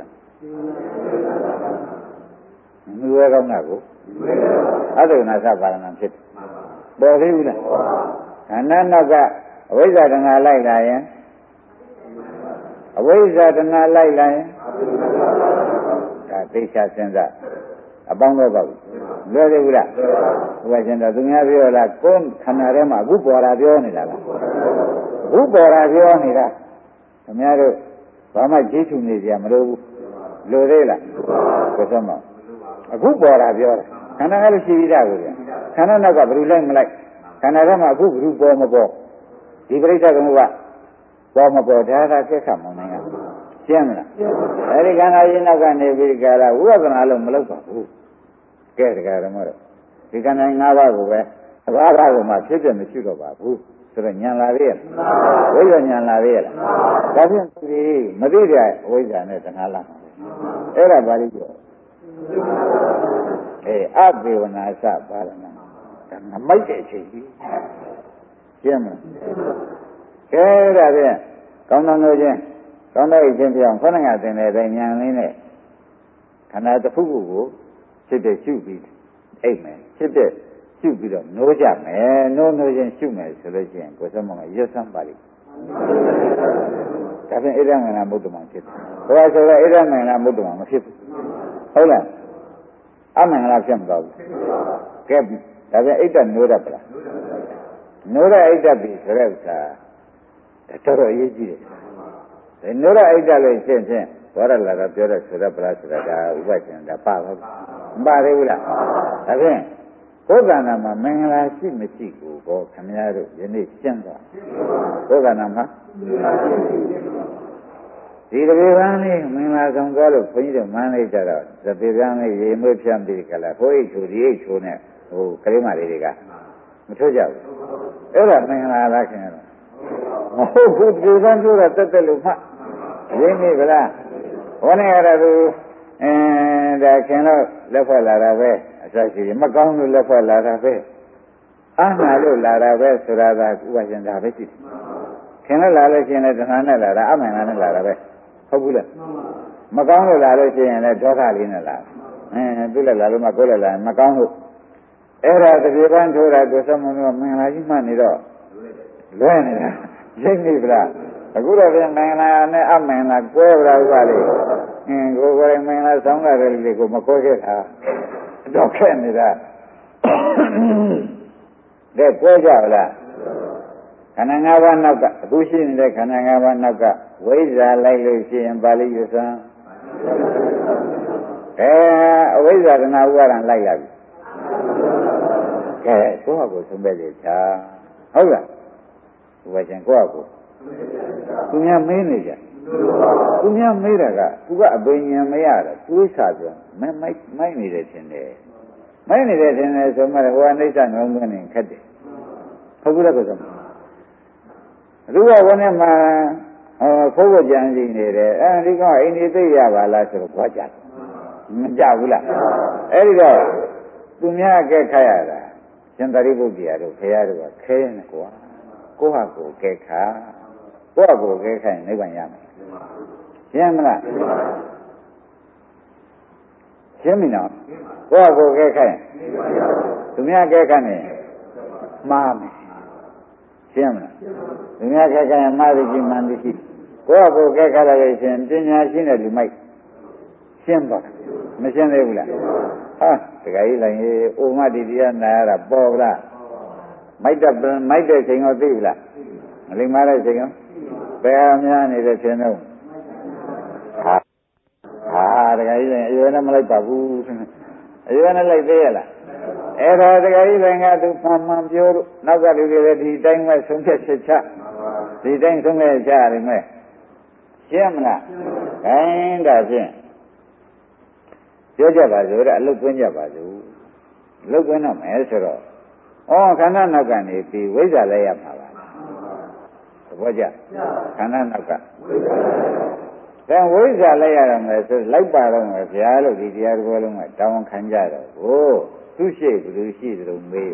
မူဝဲကောင်းတာကိုအသုနာသပါရဏဖြစ်ပေါ်သေးဘူးလားခန္ဓာနောက်ကအဝိဇ္ဇာတဏှာလိုက်လာရင်အဝိဇ္ဇာတဏှာလိုက်လာရင်ဒါသိချစဉ်းစားအပေါင်းတော့ပေါ့လွယ်သေးဘူးလားဘုရားရှင်တော်သူများပြောလားကိုယ်ခန္ဓာထဲမှာအခုပေါ်တာပြောနေတာလားအခုပေါ်တာပြောနေတာခင်ဗျားတို့ဘာမှကျေးဇူးနေကြမလို့ဘူးလိုသေးလားဘယ်တော့မှအခုပေါ်တာပြောတာခန္ဓာကလည်းရှိပြီးသားကိုဗျခန္ဓာနောက်ကဘယ်လိုလိုက်မလိုက်ခန္ဓာထဲမှာအခုဘယ်လိုပေါ်မပေါ်ဒီပြိဿကမှုကပေါ်မပေါ်ဒါသာသက်ခတ်မနိုင်ဘူးရှင်းမလားအဲဒီခန္ဓာရင်နောက်ကနေပြီးကြတာဝိပဿနာလုံးမလုပ်ပါဘူးကဲတရားဓမ္မတော့ဒီခန္ဓာ၅ပါးကိုပဲသဘာဝကိုမှဖြစ်ပြမရှိတော့ပါဘူးဆိုတော့ဉာဏ်လာသေးရဲ့ဝိဇ္ဇာဉာဏ်လာသေးရဲ့လားဒါဖြင့်ဒီမသိတဲ့ဝိဇ္ဇာနဲ့တဏှာလာအဲ့ဒါပါဠိပြောအေးအဘေဝနာစပါရဏဒါမမိုက်တဲ့အချိန်ကြီးရှင်းမလားကဲဒါဖြင့်ကောင်းတော်လို့ချင်းကောင်းတဲ့အချင်းပြောင်းခေါင်းငါတင်တဲ့အတိုင်းဉာဏ်လေးနဲ့ခန္ဓာတစ်ခုခုကိုဖြစ်တဲ့ရှုပြီးအိတ်မယ်ဖြစ်တဲ့ရှုပြီးတော့နိုးကြမယ်နိုးနိုးချင်းရှုမယ်ဆိုလို့ရှိရင်ကိုယ်စမောကရွတ်စမ်းပါလိမ့်ဒါဖြင့်ဣဒ္ဓမင်္ဂလာမုဒ္ဓမဖြစ်တယ်ဘုရားဆိုတော့ဣဒ္ဓမင်္ဂလာမုဒ္ဓမမဖြစ်ဘူးဟုတ်လားအမင်္ဂလာဖြစ်မသွားဘူးကဲဒါဖြင့်ဣဒ္ဓနိုးရပလားနိုးရဣဒ္ဓပြီဆိုတဲ့ဥစ္စာတော်တော်အရေးကြီးတယ်နိုးရဣဒ္ဓလို့ရှင်းရှင်းဘောရလာတော့ပြောတဲ့ဆိုရပလားဆိုတာကဥပဒေဒါပါပါမပါသေးဘူးလားဒါဖြင့်ဘုရားနာမှာမင်္ဂလာရှိမရှိကိုဘောခမည်းတော်ယနေ့ရှင်းသွားဘုရားနာမှာဒီတပေပန်းလေးမင်္ဂလာဆောင်သွားလို့ခွင့်ရမန်းလိုက်ကြတော့တပေပန်းလေးရေမွေးဖြန့်ပြီးကြလားဟိုအိတ်ချိုဒီအိတ်ချိုနဲ့ဟိုကလေးမလေးတွေကမထုတ်ကြဘူးအဲ့ဒါမင်္ဂလာလားခင်ဗျာမဟုတ်ဘူးဒီပန်းတို့ကတက်တက်လို့မှရင်းနေဗလားဘုန်းကြီးရတော့သူအင်းဒါခင်တော့လက်ဖက်လာတာပဲအစရှိမကောင်းလို့လက်ဖက်လာတာပဲအာနာလို့လာတာပဲဆိုတာကဥပရှင်ဒါပဲရှိတယ်ခင်တော့လာလို့ရှိရင်လည်းတဏှာနဲ့လာတာအမှန်လားနဲ့လာတာပဲဟုတ်ဘူးလားမကောင်းလို့လာလို့ရှိရင်လည်းဒေါသလေးနဲ့လာအင်းသူလည်းလာလို့မကိုယ်လည်းလာမကောင်းလို့အဲ့ဒါတပြေပန်းထိုးတာကိုစမုံကမင်္ဂလာကြီးမှနေတော့လွဲနေတာရိပ်နေဗလားအခုတော့ပြန်မင်္ဂလာနဲ့အမင်္ဂလာကွဲဗလားဥပလေးအင်းကိုယ်ကိုယ်မင်္ဂလာဆောင်တာလည်းလေကိုမကွဲခဲ့တာတော့ခဲ့နေတာတဲ့ကွဲကြဗလားခန္ဓာ၅ပါးနောက်ကအခုရှိနေတဲ့ခန္ဓာ၅ပါးနောက်ကဝိဇ္ဇာလိုက်လို့ရှိရင်ပါဠိရစံအဲအဝိဇ္ဇာတဏှာဥပါဒံလိုက်ရပြီကဲကိုယ့်ဟာကိုယ်သုံးပဲလေချာဟုတ်လားဘုရားရှင်ကိုယ့်ဟာကိုယ်သူများမင်းနေကြသူများမေးတာကသူကအပင်ဉာဏ်မရတာတွေးစားပြောမမိုက်မိုက်နေတယ်ထင်တယ်မိုက်နေတယ်ထင်တယ်ဆိုမှဟိုအနိစ္စငုံငင်းနေခက်တယ်ဟုတ်ဘူးလားကိုယ်ဆုံးလူကဝန်းထဲမှာဟိုခိုးဖို့ကြံစီနေတယ်အဲဒီကောင်အိမ်ကြီးသိရပါလားဆိုတော့ကြွားကြတယ်မကြဘူးလားအဲ့ဒီတော့သူများကဲခါရတာရှင်သာရိပုတ္တရာတို့ခရတို့ကခဲနေကွာကိုယ့်ဟာကိုယ်ကဲခါကိုယ့်ဟာကိုယ်ကဲခါရင်နိဗ္ဗာန်ရမယ်ရှင်းမလားရှင်းပြီနော်ကိုယ့်ဟာကိုယ်ကဲခါရင်သူများကဲခါနေမှားမယ်ရှင်းမလားသူများကဲခါရင်မှားသည်ရှိမှန်သည်ရှိကိုယ့်ဟာကိုယ်ကဲခါလိုက်ရင်ပညာရှိတဲ့လူမိုက်ရှင်းပါမရှင်းသေးဘူးလားဟာတခါကြီးလိုက်ရင်အိုမတီတရားနာရတာပေါ်ကလားမိုက်တဲ့မိုက်တဲ့ချိန်ကိုသိပြီလားမလိမ္မာတဲ့ချိန်ကိုဘယ်အများနေတဲ့ချိန်တော့ဟာဟာတခါကြီးလိုက်အရွယ်နဲ့မလိုက်ပါဘူးအရွယ်နဲ့လိုက်သေးရလားအဲ့ဒါတခါကြီးလိုက်ငါသူမှန်မှန်ပြောလို့နောက်ကလူတွေလည်းဒီတိုင်းပဲဆုံးဖြတ်ချက်ချဒီတိုင်းဆုံးဖြတ်ချရတယ်မဲ့ရှင်းမလားခိုင်းတာဖြင့်ပြောကြပါစို့တဲ့အလုတ်သွင်းကြပါစို့အလုတ်သွင်းတော့မယ်ဆိုတော့ဩခန္ဓာနောက်ကနေပြီးဝိဇ္ဇာလဲရမှာပါသဘောကျခန္ဓာနောက်ကဒါဝိဇ္ဇာလဲရရမယ်ဆိုလိုက်ပါတော့မယ်ဗျာလို့ဒီတရားတော်လုံးကတောင်းခံကြတော့ကိုသူရှိဘယ်လိုရှိသလိုမေး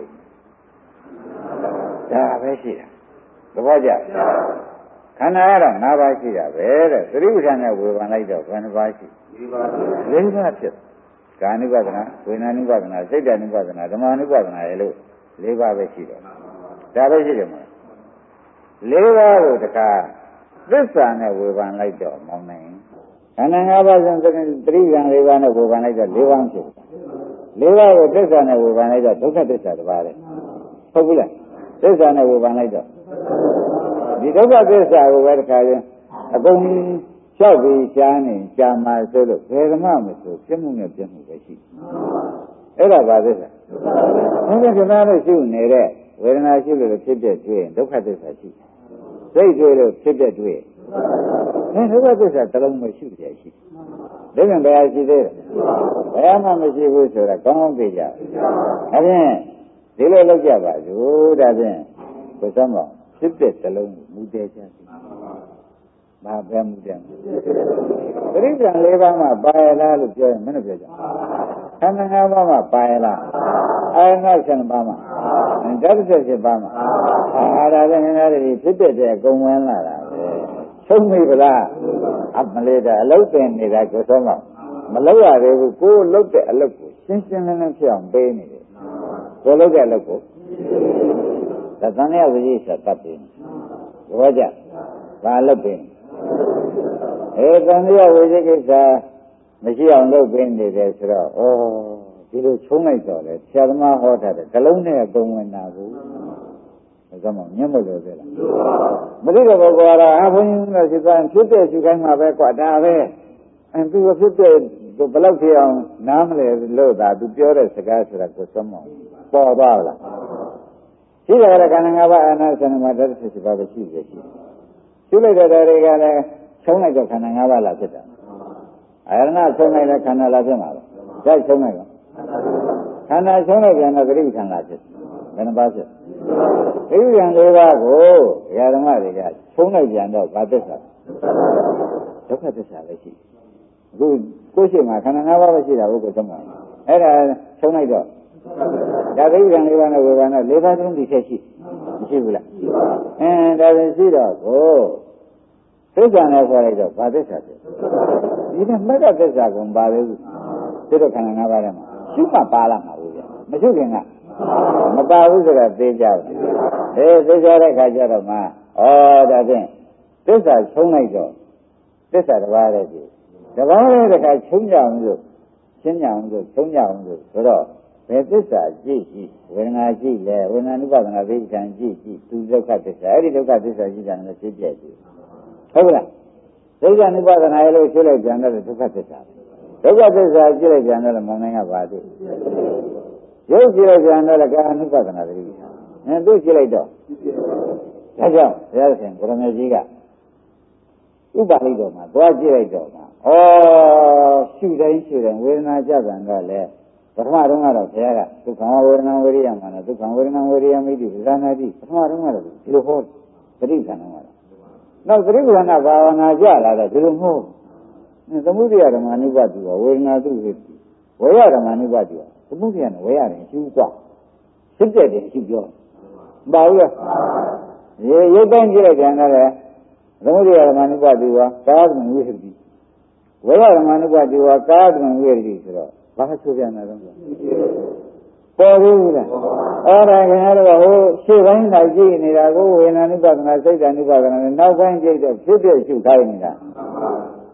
ဒါပဲရှိတာသဘောကျခန္ဓာကတော့၅ပါးရှိတာပဲတဲ့သတိပဋ္ဌာန်နဲ့ဝေဘာလိုက်တော့ဘယ်နှပါးရှိ၄ပါး၄ပါးဖြစ်ကာနုပဒနာဝေဒနာနုပဒနာစိတ်တ ानु ပဒနာဓမ္မ ानु ပဒနာရဲ့လို့၄ပါးပဲရှိတယ်ဒါပဲရှိတယ်မလား၄ပါးကိုတခါသစ္စာနဲ့ဝေဘာလိုက်တော့မောင်းနိုင်ခန္ဓာ၅ပါးဆိုသတိပဋ္ဌာန်၄ပါးနဲ့ဝေဘာလိုက်တော့၄ပါးဖြစ်၄ပါးကိုသစ္စာနဲ့ဝေဘာလိုက်တော့ဒုက္ခသစ္စာတစ်ပါးလေဟုတ်ဘူးလားသစ္စာနဲ့ဝေဘာလိုက်တော့ဒီဒုက္ခသစ္စာကိုပဲတခါရင်အကုန်လျှောက်ပြီးရှားနေရှားမှဆိုလို့ဘယ်ဓမ္မမဆိုပြမှုနဲ့ပြမှုပဲရှိအဲ့ဒါပါသစ္စာဘုရားကနာလို့ရှိနေတဲ့ဝေဒနာရှိလို့ဖြစ်တဲ့တွေ့ရင်ဒုက္ခသစ္စာရှိစိတ်တွေ့လို့ဖြစ်တဲ့တွေ့ရင်ဒုက္ခသစ္စာတစ်လုံးမရှိတယ်ရှိဒါပြန်ဘယ်ရှိသေးလဲဘယ်မှမရှိဘူးဆိုတာကောင်းကောင်းသိကြဒါဖြင့်ဒီလိုလုပ်ကြပါစို့ဒါဖြင့်ကိုယ်သမဖြစ်တဲ့တစ်လုံးမူတည်ကြသည်ဘာပဲမူတည်ပရိစ္ဆေ၄ပါးမှပါရလားလို့ပြောရင်မင်းတို့ပြောကြခန္ဓာ၅ပါးမှပါရလားအာရဏဆယ်ပါးမှဓာတ်ဆက်၈ပါးမှအာဒါလည်းငါတို့ဖြစ်တဲ့အကုန်ဝင်လာတာပဲဆုံးမိဗလားအမလေးတာအလုတ်တင်နေတာကိုဆုံးတော့မလောက်ရသေးဘူးကိုယ်လုတ်တဲ့အလုတ်ကိုရှင်းရှင်းလင်းလင်းဖြစ်အောင်ပေးနေတယ်ကိုယ်လုတ်တဲ့အလုတ်ကိုသတ္တန်ရဝိဇ္ဇာတတ်တယ်ဘောကြဘာလုတ်ပေးအဲသံဃာဝိဇ္ဇာကိစ္စမရှိအောင်လုပ်ပေးနေတယ်ဆိုတော့ဩဒီလိုချုံးလိုက်တော့လေဆရာသမားဟောထားတယ်ဇလုံးနဲ့ပုံဝင်တာကိုဒါမှမမြင်မလို့သေးလားမသိတော့ဘောကွာဟာဘုန်းကြီးကစိတ်ကဖြစ်တဲ့ရှုခိုင်းမှာပဲကွာဒါပဲအဲသူဖြစ်တဲ့ဘယ်လောက်ဖြစ်အောင်နားမလဲလို့သာသူပြောတဲ့စကားဆိုတာကိုသုံးမပေါ်ပါလားရှိတယ်ကခန္ဓာ၅ပါးအနာဆန္ဒမှာတတ်ဖြစ်ပါပဲရှိတယ်ရှိရှုလိုက်တဲ့တွေကလည်းချုံးလိုက်တော့ခန္ဓာ၅ပါးလာဖြစ်တာအာရဏချုံးလိုက်တဲ့ခန္ဓာလာဖြစ်မှာပဲဓာတ်ချုံးလိုက်တော့ခန္ဓာချုံးလိုက်ပြန်တော့ဂရိခန္ဓာဖြစ်ဘယ်နှပါးဖြစ်ဂရိခန္ဓာ၄ပါးကိုဓမ္မတွေကချုံးလိုက်ပြန်တော့ဘာသစ္စာဒုက္ခသစ္စာပဲရှိအခုကိုယ်ရှိမှာခန္ဓာ၅ပါးပဲရှိတာဘုကိုယ်သမ္မာအဲ့ဒါချုံးလိုက်တော့ဒါဂရိခန္ဓာ၄ပါးနဲ့ဝေဘာနဲ့၄ပါးလုံးဒီချက်ရှိမရှိဘူးလားအင်းဒါဆိုရှိတော့ကိုသစ္စာနဲ့ခေါ်လိုက်တော့ဘာသစ္စာဖြစ်ဒီကမဂ္ဂသစ္စာကဘာလဲဘူးဒီတော့ခန္ဓာ၅ပါးထဲမှာရှုမှပါလာမှာဘူးဗျမရှိခင်ကမပါဘူးဆိုတာသိကြတယ်အဲသိကြတဲ့ခါကျတော့မှဩဒါဖြင့်သစ္စာချုံးလိုက်တော့သစ္စာတစ်ပါးတည်းပြီတစ်ပါးတည်းတစ်ခါချုံးကြအောင်လို့ရှင်းကြအောင်လို့ချုံးကြအောင်လို့ဆိုတော့ဘယ်သစ္စာကြည့်ကြည့်ဝေဒနာကြည့်လဲဝေဒနာနုပါဒနာသိက္ခာကြည့်ကြည့်သူဒုက္ခသစ္စာအဲ့ဒီဒုက္ခသစ္စာကြည့်တယ်လည်းဖြစ်ပြည့်ကြည့်ဟုတ်လားဒုက္ခနိဗ္ဗာန်ရဲ့လို့ရှင်းလိုက်ပြန်တော့ဒုက္ခသစ္စာဒုက္ခသစ္စာကြည့်လိုက်ပြန်တော့မောင်နိုင်ကပါသေးရုပ်ကြည့်လိုက်ပြန်တော့ကာအနုပါဒနာတည်းအဲသူကြည့်လိုက်တော့ဒါကြောင့်ဘုရားရှင်ကိုရမေကြီးကဥပါလိတော်မှာသွားကြည့်လိုက်တော့မှာဩရှုတိုင်းရှုတိုင်းဝေဒနာကြပြန်တော့လေပထမတုန်းကတော့ဘုရားကဒုက္ခဝေဒနာဝိရိယမှာနော်ဒုက္ခဝေဒနာဝိရိယမိတိပဇာနာတိပထမတုန်းကတော့ဒီလိုဟောပရိသန္ဓေကတော့နောက်သတိပဋ္ဌာန်ဘာဝနာကြလာတော့ဒီလိုမဟုတ်သမုဒိယဓမ္မနုပတိဝဝေဒနာသူဟိဝေယဓမ္မနုပတိဝသမုဒိယနဲ့ဝေယတယ်ရှင်းกว่าဖြစ်တဲ့တယ်ရှင်းပြောမပါဘူးလားရေရုပ်တိုင်းကြည့်လိုက်ကြတယ်သမုဒိယဓမ္မနုပတိဝကာသမဝိဟတိဝေယဓမ္မနုပတိဝကာသမဝိဟတိဆိုတော့ဘာဆိုပြန်တာတော့ပေါ်ဘူးလားအဲ့ဒါခင်ဗျားတို့ဟိုရှေ့ပိုင်းသာကြည့်နေတာကိုဝေဒနာနုပါဒနာစိတ်ဓာနုပါဒနာနဲ့နောက်ပိုင်းကြည့်တော့ဖြစ်ဖြစ်ရှုခိုင်းနေတာ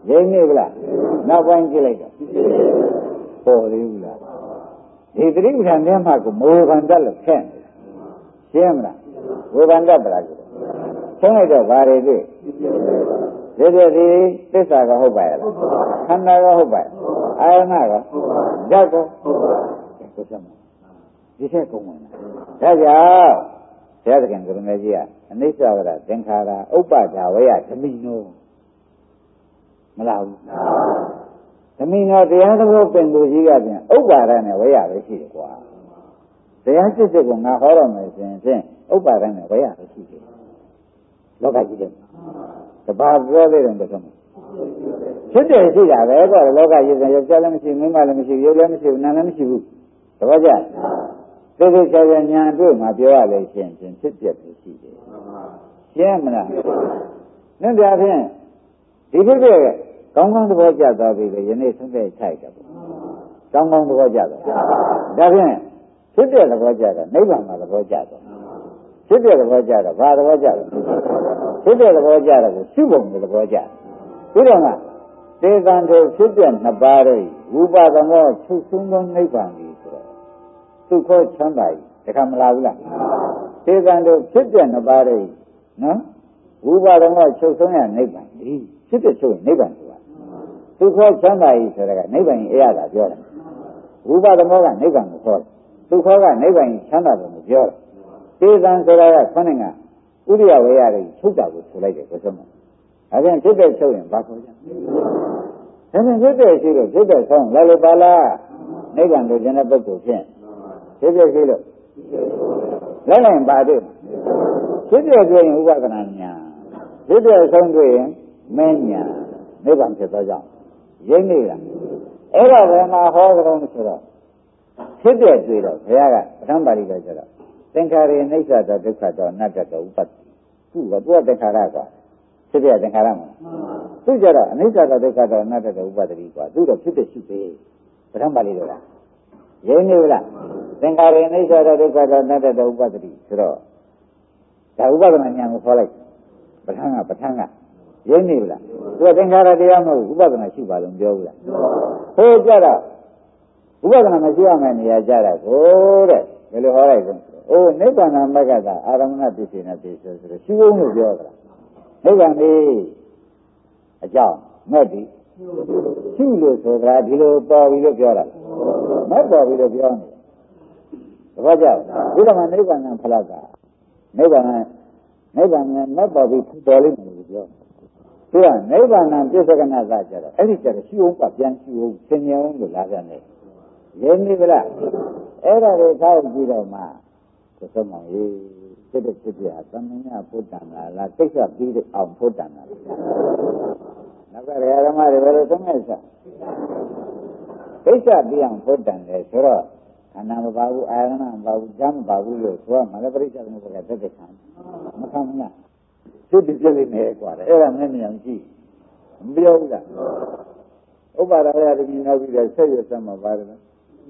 ရင်းနေဗလားနောက်ပိုင်းကြည့်လိုက်တော့ပေါ်သေးဘူးလားဒီသတိပဋ္ဌာန်ထဲမှာကိုမေဘန္တလို့ခက်ရှင်းမလားမေဘန္တပလားကိုရှင်းလိုက်တော့ဘာတွေတွေ့ဒီဒီဒီသစ္စာကဟုတ်ပါရဲ့လားခန္ဓာကဟုတ်ပါရဲ့အာရဏကဓာတ်ကောဆိုစမ်းဒီချက်ကုန်ဝင်လာဒါကြောင့်ဘုရားသခင်ကရုဏာကြီးကအနိစ္စဝရသင်္ခါရဥပ္ပဒါဝယဓမိနောမလားဘူးဓမိနောတရားသဘောပင်သူကြီးကပြန်ဥပ္ပါဒနဲ့ဝယပဲရှိတယ်ကွာတရားစစ်စစ်ကငါဟောတော့မယ်ဆိုရင်ဖြင့်ဥပ္ပါဒနဲ့ဝယပဲရှိတယ်လောကကြီးတဲ့တဘာပြောသေးတယ်တော့ဖြစ်တယ်ရှိတာပဲကွာလောကကြီးဆိုရင်ယောက်ျားလည်းမရှိမိန်းမလည်းမရှိရုပ်လည်းမရှိနာမ်လည်းမရှိဘူးတပည့်ကြသေသေးချာချာညာအတွက်မှာပြောရလို့ရှိရင်ဖြစ်ပြဖြစ်ရှိတယ်ရှင်းမလားနဲ့ဒါဖြင့်ဒီဖြစ်ဖြစ်ကောင်းကောင်းသဘောကျသွားပြီလေယနေ့ဆုံးဖြတ်ထိုက်တယ်ပေါ့ကောင်းကောင်းသဘောကျသွားဒါဖြင့်ဖြစ်တဲ့သဘောကျတော့နိဗ္ဗာန်မှာသဘောကျသွားဖြစ်တဲ့သဘောကျတော့ဘာသဘောကျလဲဖြစ်တဲ့သဘောကျတော့ရှုပုံ嘅သဘောကျပြီးတော့မှသေတံတို့ဖြစ်တဲ့နှစ်ပါးတို့ဝိပါဒမောချုပ်ဆုံးသောနိဗ္ဗာန်ကြီးဆိုတော့သုခောချမ်းသာကြီးတခါမလာဘူးလားသေတံတို့ဖြစ်တဲ့နှစ်ပါးတို့နော်ဝိပါဒမောချုပ်ဆုံးရနိဗ္ဗာန်ကြီးဖြစ်တဲ့ချုပ်ရင်နိဗ္ဗာန်ဆိုတာသုခောချမ်းသာကြီးဆိုတာကနိဗ္ဗာန်ကြီးအရသာပြောတယ်ဝိပါဒမောကနိဗ္ဗာန်ကိုခေါ်တယ်သုခောကနိဗ္ဗာန်ကြီးချမ်းသာတယ်ကိုပြောတယ်သေတံဆိုတာကခொနဲ့ကဥရိယဝေယတွေချုပ်တာကိုဆိုလိုက်တယ်ဘယ်ဆိုမှအဲဒါဖြစ်တဲ့ချုပ်ရင်ဘာခေါ်ကြလဲဒါနဲ့ဖြစ်တဲ့ရှိလို့ဖြစ်တဲ့ဆောင်းလာလို့ပါလားနိဗ္ဗာန်လိုချင်တဲ့ပုဂ္ဂိုလ်ဖြင့်ဖြစ်တဲ့ရှိလို့လည်းလည်းပါတွေ့ဖြစ်တဲ့တွေ့ရင်ဥပဒနာညာဖြစ်တဲ့ဆုံးတွေ့ရင်မင်းညာနိဗ္ဗာန်ဖြစ်သောကြောင့်ရင်းနေလားအဲ့ဒါဘယ်မှာဟောကြတော့ဆိုတော့ဖြစ်တဲ့တွေ့တော့ဘုရားကပဋ္ဌာန်းပါဠိတော်ကျတော့သင်္ခါရေနိစ္စတောဒုက္ခတောအနတ္တတောဥပ္ပတ္တိသူ့ကသူ့သင်္ခါရကွာဖြစ်တဲ့သင်္ခါရမှာသူကြတော့အနိစ္စတောဒုက္ခတောအနတ္တတောဥပ္ပတ္တိကွာသူတော့ဖြစ်တဲ့ရှိသေးပဋ္ဌာန်းပါဠိတော်ကရင်းနေလားသင်္ခါရေနိစ္စတောဒုက္ခတောအနတ္တတောဥပ္ပတ္တိဆိုတော့ဒါဥပဒနာဉာဏ်ကိုခေါ်လိုက်ပဋ္ဌာန်းကပဋ္ဌာန်းကရင်းနေလားသူကသင်္ခါရတရားမဟုတ်ဥပဒနာရှိပါလို့ပြောဘူးလားဟိုကြတော့ဥပဒနာမရှိရမယ့်နေရာကြတာကိုတဲ့ဘယ်လိုဟောလိုက်လဲအိုးနိဗ္ဗာန်မဂ္ဂတာအာရမဏပစ္စေနပစ္စေဆိုတော့ရှိုးလို့ပြောတာနိဗ္ဗာန်လေးအကြောင်းမဲ့ဒီရှိလို့ဆိုတာဒီလိုပေါ်ပြီလို့ပြောတာမပေါ်ပြီလို့ပြောနေတယ်သဘောကျဒီကမှာနိဗ္ဗာန်ဖလားကနိဗ္ဗာန်နိဗ္ဗာန်နဲ့မပေါ်ပြီပေါ်လိမ့်မယ်လို့ပြောသူကနိဗ္ဗာန်ပြစ္ဆကနာကကြတော့အဲ့ဒီကျတော့ရှိအောင်ကပြန်ရှိအောင်သင်ញအောင်လို့လာပြန်တယ်ရင်းနေဗလားအဲ့ဒါကိုထားကြည့်တော့မှသစ္စာမောင်ရေးဖြစ်တဲ့ဖြစ်ပြဟာသမဏေဘုဒ္ဓံလားလားကိစ္စပြီးတဲ့အောင်ဘုဒ္ဓံလားနောက်ကရေဓမ္မတွေဘယ်လိုသုံးလဲဆိုကိစ္စပြီးအောင်ဘုဒ္ဓံလေဆိုတော့ခန္ဓာမပါဘူးအာရဏမပါဘူးဓာတ်မပါဘူးလို့ဆိုမှလည်းပရိစ္ဆေသမုပ္ပါဒ်သက်သက်ခံမခံဘူးလားသူတည်ပြလိမ့်မယ်ကွာအဲ့ဒါမင်းမြန်ကြည့်မပြောဘူးလားဥပ္ပါဒဝရတတိနောက်ပြီးတော့ဆက်ရစမ်းမှာပါတယ်ကဲ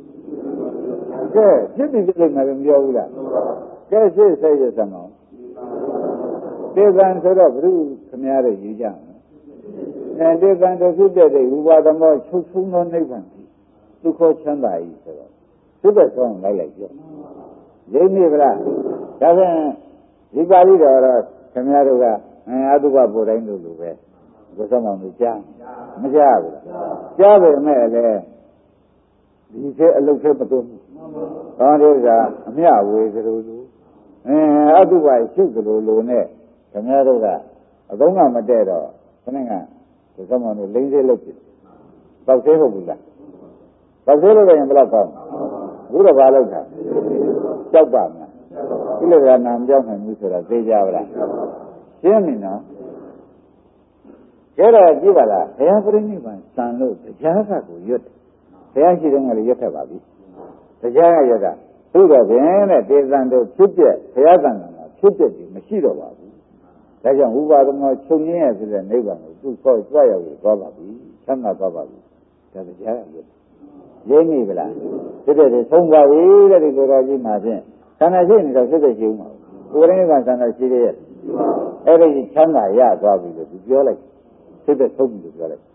ဖြစ်ပြီးပြလိမ့်မယ်မပြောဘူးလားကဲစစ်ဆက်ရစမ်းအောင်သေကံဆိုတော့ဘုရားခင်ဗျားတို့ယူကြမယ်အဲသေကံတို့ဖြစ်တဲ့ဥပါဒမောချုပ်ဆုံးသောနိဗ္ဗာန်ဒုက္ခချမ်းသာ၏ဆိုတော့သူ့ဘက်ဆုံးလိုက်လိုက်ပြောရင်းနေဗလားဒါဖြင့်ဒီပါဠိတော်တော့ခင်ဗျားတို့ကအတုပပို့တိုင်းလို့လိုပဲဘုရားမောင်တို့ကြားမကြားဘူးလားကြားပေမဲ့လည်းဒီသေးအလုတ်သေးမသွင်းဘူးဟောဒီကအမြဝေသလိုလိုအင်းအတုပရှိသလိုလိုနဲ့ခင်ဗျားတို့ကအကုန်းကမတည့်တော့ခဏကဘုရားမောင်တို့လိမ့်သေးလို့ပြီပေါက်သေးဟုတ်ဘူးလားပေါက်သေးလို့ရင်ဘယ်တော့ကောင်းဘူးတော့ဘာလုပ်တာကြောက်ပါမလားကိလေသာနာမပြောင်းနိုင်ဘူးဆိုတာသိကြပါလားရှင်းပြီနော်ကျတော့ကြည့်ပါလားဘုရားပြိဋိဘံစံလို့တရားကကိုရွတ်တယ်ဘုရားရှိတဲ့ကလေးရွတ်ထက်ပါပြီတရားကရွတ်တာသို့တော့ဖြင့်တဲ့တေသံတို့ဖြစ်ပြဘုရားသံဃာမှာဖြစ်ပြပြီးမရှိတော့ပါဘူးဒါကြောင့်ဥပါဒမောချုပ်ရင်းရဲ့ဆိုတဲ့နိဗ္ဗာန်ကိုသူ့ခေါ်ကြွရောက်ပြီးသွားပါပြီဆန္ဒသွားပါပြီဒါတရားကရွတ်ရင်းနေဗလားဖြစ်တဲ့ဆုံးပါပြီတဲ့ဒီကိုယ်တော်ကြီးမှာဖြင့်ဆန္ဒရှိနေတော့ဖြစ်တဲ့ရှိဦးမှာကိုယ်ရင်းကဆန္ဒရှိတဲ့အဲ့ဒီချမ်းသာရသွားပြီလို့သူပြောလိုက်ဖြစ်တဲ့ဆုံးပြီလို့ပြောလိုက်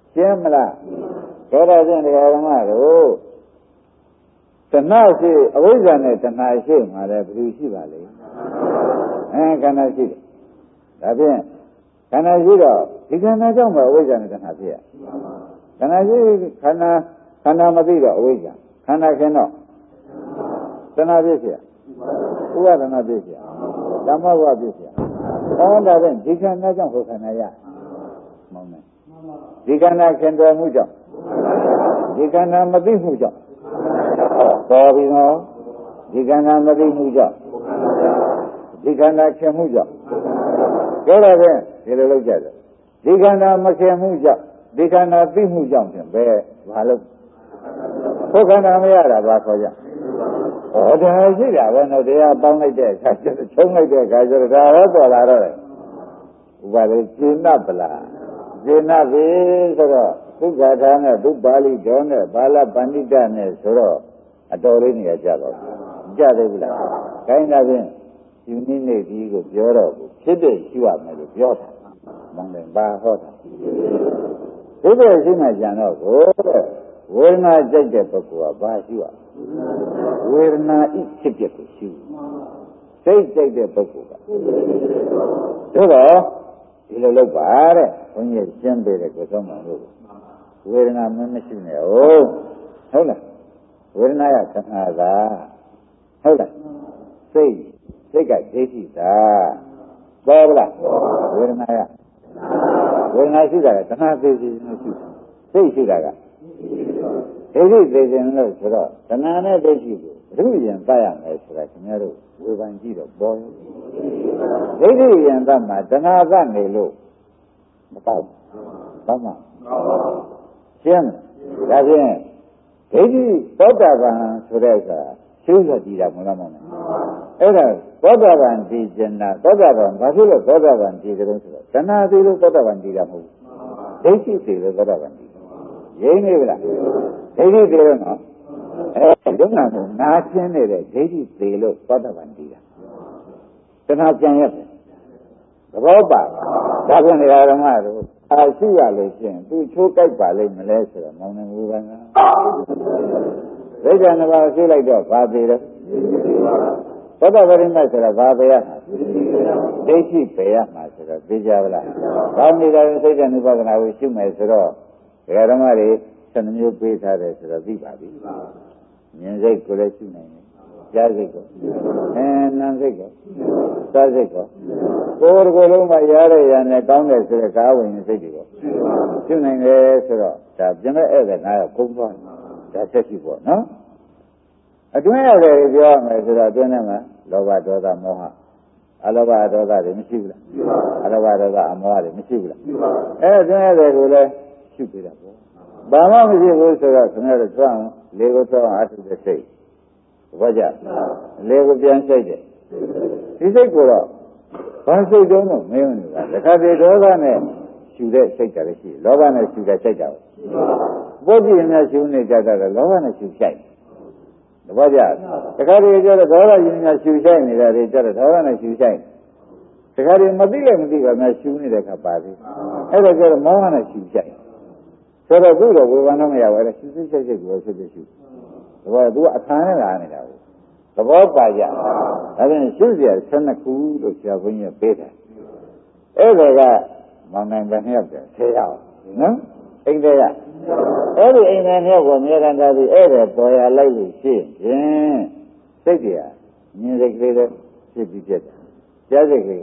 ရှင်းမလားဒါတော့ဖြင့်တရားဓမ္မတို့တဏှာရှိအဝိဇ္ဇာနဲ့တဏှာရှိမှာလည်းဘယ်လိုရှိပါလိမ့်အဲခန္ဓာရှိတယ်ဒါဖြင့်ခန္ဓာရှိတော့ဒီခန္ဓာကြောင့်ပဲအဝိဇ္ဇာနဲ့တဏှာဖြစ်ရခန္ဓာရှိခန္ဓာခန္ဓာမသိတော့အဝိဇ္ဇာခန္ဓာခင်တော့တဏှာဖြစ်เสียဥပါဒနာဖြစ်เสียဓမ္မဝဖြစ်เสียဟောတာဖြင့်ဒီခန္ဓာကြောင့်ဟောခန္ဓာရမောင်းမယ်ဒီခန္ဓာခင်တော်မှုကြောင့်ဒီခန္ဓာမသိမှုကြောင့်တော်ပြီနော်ဒီခန္ဓာမသိမှုကြောင့်ဒီခန္ဓာခင်မှုကြောင့်ပြောတော့ဖြင့်ဒီလိုလုပ်ကြတယ်ဒီခန္ဓာမခင်မှုကြောင့်ဒီခန္ဓာသိမှုကြောင့်ဖြင့်ဘယ်ဘာလို့ဘုခန္ဓာမရတာဘာခေါ်ကြဟောဒါရှိတာပဲနော်တရားပေါင်းလိုက်တဲ့အခါကျတော့ချုံလိုက်တဲ့အခါကျတော့ဒါဟောပေါ်လာတော့တယ်ဥပါဒေကျင့်납ပလားကျင့်납ပြီဆိုတော့ဘုဂါထာနဲ့ဘုပါဠိတော်နဲ့ဘာလပဏိတနဲ့ဆိုတော့အတော်လေးနေရာကြတော့ကြသေးဘူးလားခိုင်းတာဖြင့်ယူနည်းနေဒီကိုပြောတော့ဖြစ်တဲ့ရှိရမယ်လို့ပြောတာမောင်းတယ်ဘာဟောတာဖြစ်တဲ့ရှိမှကြံတော့ကိုဝေဒနာကြိုက်တဲ့ပုဂ္ဂိုလ်ကဘာရှိရဝေဒနာဤဖြစ်ဖြစ်ကိုရှိစိတ်ကြိုက်တဲ့ပုဂ္ဂိုလ်ကသို့တော့ဒီလိုလုပ်ပါတဲ့ဘုန်းကြီးရှင်းပေးတဲ့ကိုသုံးမှန်လို့ဝေဒနာမမရှိနဲ့ဟုတ်ဟုတ်လားဝေဒနာရသနာသာဟုတ်လားစိတ်စိတ်ကဒိဋ္ဌိသာပေါ်ဗလားဝေဒနာရဝေဒနာရှိတာကသနာသေးသေးမရှိစိတ်ရှိတာကဒိဋ္ဌိသေးခြင်းလို့ဆိုတော့သနာနဲ့ဒိဋ္ဌိကိုဘုရင်ပတ်ရမယ်ဆိုတာခင်ဗျားတို့ဝေဖန်ကြည့်တော့ပေါ်ရောဒိဋ္ဌိရင်သတ်မှာသနာကနေလို့မပေါ့ဘာမှရှင်းဒါဖြင့်ဒိဋ္ဌိသောတာပန်ဆိုတဲ့အခါရှင်းရကြည့်တာမလားမလားအဲ့ဒါသောတာပန်တည်ကျင်တာသောတာပန်ဘာဖြစ်လို့သောတာပန်တည်ကြလို့ဆိုတော့သနာသေးလို့သောတာပန်တည်တာမဟုတ်ဘူးဒိဋ္ဌိသေးလို့သောတာပန်တည်ရင်းနေပြီလားဒိဋ္ဌိသေးလို့နော်အဲဒုက္ခကိုနားရှင်းနေတဲ့ဒိဋ္ဌိသေးလို့သောတာပန်တည်တာသနာပြန်ရတယ်သဘောပါဒါဖြင့်ဓမ္မတို့အားရှိရလို့ရှိရင်သူချိုးကြိုက်ပါလိမ့်မလဲဆိုတော့မောင်နေဘူးကနော်ဒိဋ္ဌာနဘာရှိလိုက်တော့ဘာသေးလဲသောတာပတိမဆိုတာဘာပဲရမှာဒိဋ္ဌိပဲရမှာဆိုတော့သိကြပါလားဘာနေတာစိတ်ဓာတ်ဥပဒနာကိုရှုမယ်ဆိုတော့ဓမ္မတွေဆယ်မျိုးပေးထားတယ်ဆိုတော့သိပါပြီဉာဏ်စိတ်ကိုလည်းရှုနိုင်တယ်ကြားစိတ်ကိုအဲနာစိတ်ကိုစားစိတ်ကိုကိုယ်ကိုယ်လုံးမှာရတဲ့ရနဲ့ကောင်းတယ်ဆိုတဲ့ကားဝင်စိတ်တွေကိုရှုနိုင်တယ်ဆိုတော့ဒါပြင်မဲ့ဧည့်သည်နားရောက်ကုန်သွားဒါဆက်ရှိပေါ့နော်အတွင်းရတယ်ပြောရမယ်ဆိုတော့အတွင်းထဲမှာလောဘဒေါသမောဟအလောဘဒေါသတွေမရှိဘူးလားအလောဘဒေါသအမောဟတွေမရှိဘူးလားအဲအတွင်းရတယ်ကိုလည်းရှုပြတာပေါ့ဘာမှမရှိဘူးဆိုတော့ခင်ဗျားတို့သွားအောင်လေကိုသွားအောင်အထုတဲ့စိတ်ဘာကြလေကိုပြန်စိတ်တယ်ဒီစိတ်ကိုတော့ဘာစိတ်တုံးတော့မင်းနေတာတခါတည်းဒေါသနဲ့ရှူတဲ့စိတ်ကလည်းရှိလောဘနဲ့ရှူတဲ့စိတ်ကပဲပုဒ်ကြည့်များရှူနေကြတာကလောဘနဲ့ရှူဆိုင်တပည့်ကြတခါတည်းကျတော့ဒေါသရင်များရှူဆိုင်နေတာတွေကျတော့ဒေါသနဲ့ရှူဆိုင်တခါတည်းမသိလည်းမသိပါများရှူနေတဲ့ခါပါသေးအဲ့ဒါကျတော့မောဟနဲ့ရှူဆိုင်ဆိုတော့သူ့တော့ဝေဘာတော့မရဘူးအဲ့ဒါရှူစိတ်စိတ်စိတ်ကိုဖြစ်ဖြစ်ရှူတပည့်သူကအထာနဲ့လာနေတာဘူးသဘောပါကြဒါဖြင့်ရှုစရာဆယ်နှစ်ခုလို့ဆရာဘုန်းကြီးပေးတယ်အဲ့ဒါကမောင်နိုင်ပဲနှစ်ယောက်တည်းဆယ်ယောက်နော်အိမ်တွေကအဲ့ဒီအိမ်တွေနှစ်ယောက်ကိုအများရန်တာပြီးအဲ့ဒါပေါ်ရလိုက်လို့ရှိရင်စိတ်တွေကမြင်စိတ်ကလေးတွေဖြစ်ပြီးပြတ်တယ်ကြားစိတ်ကလေး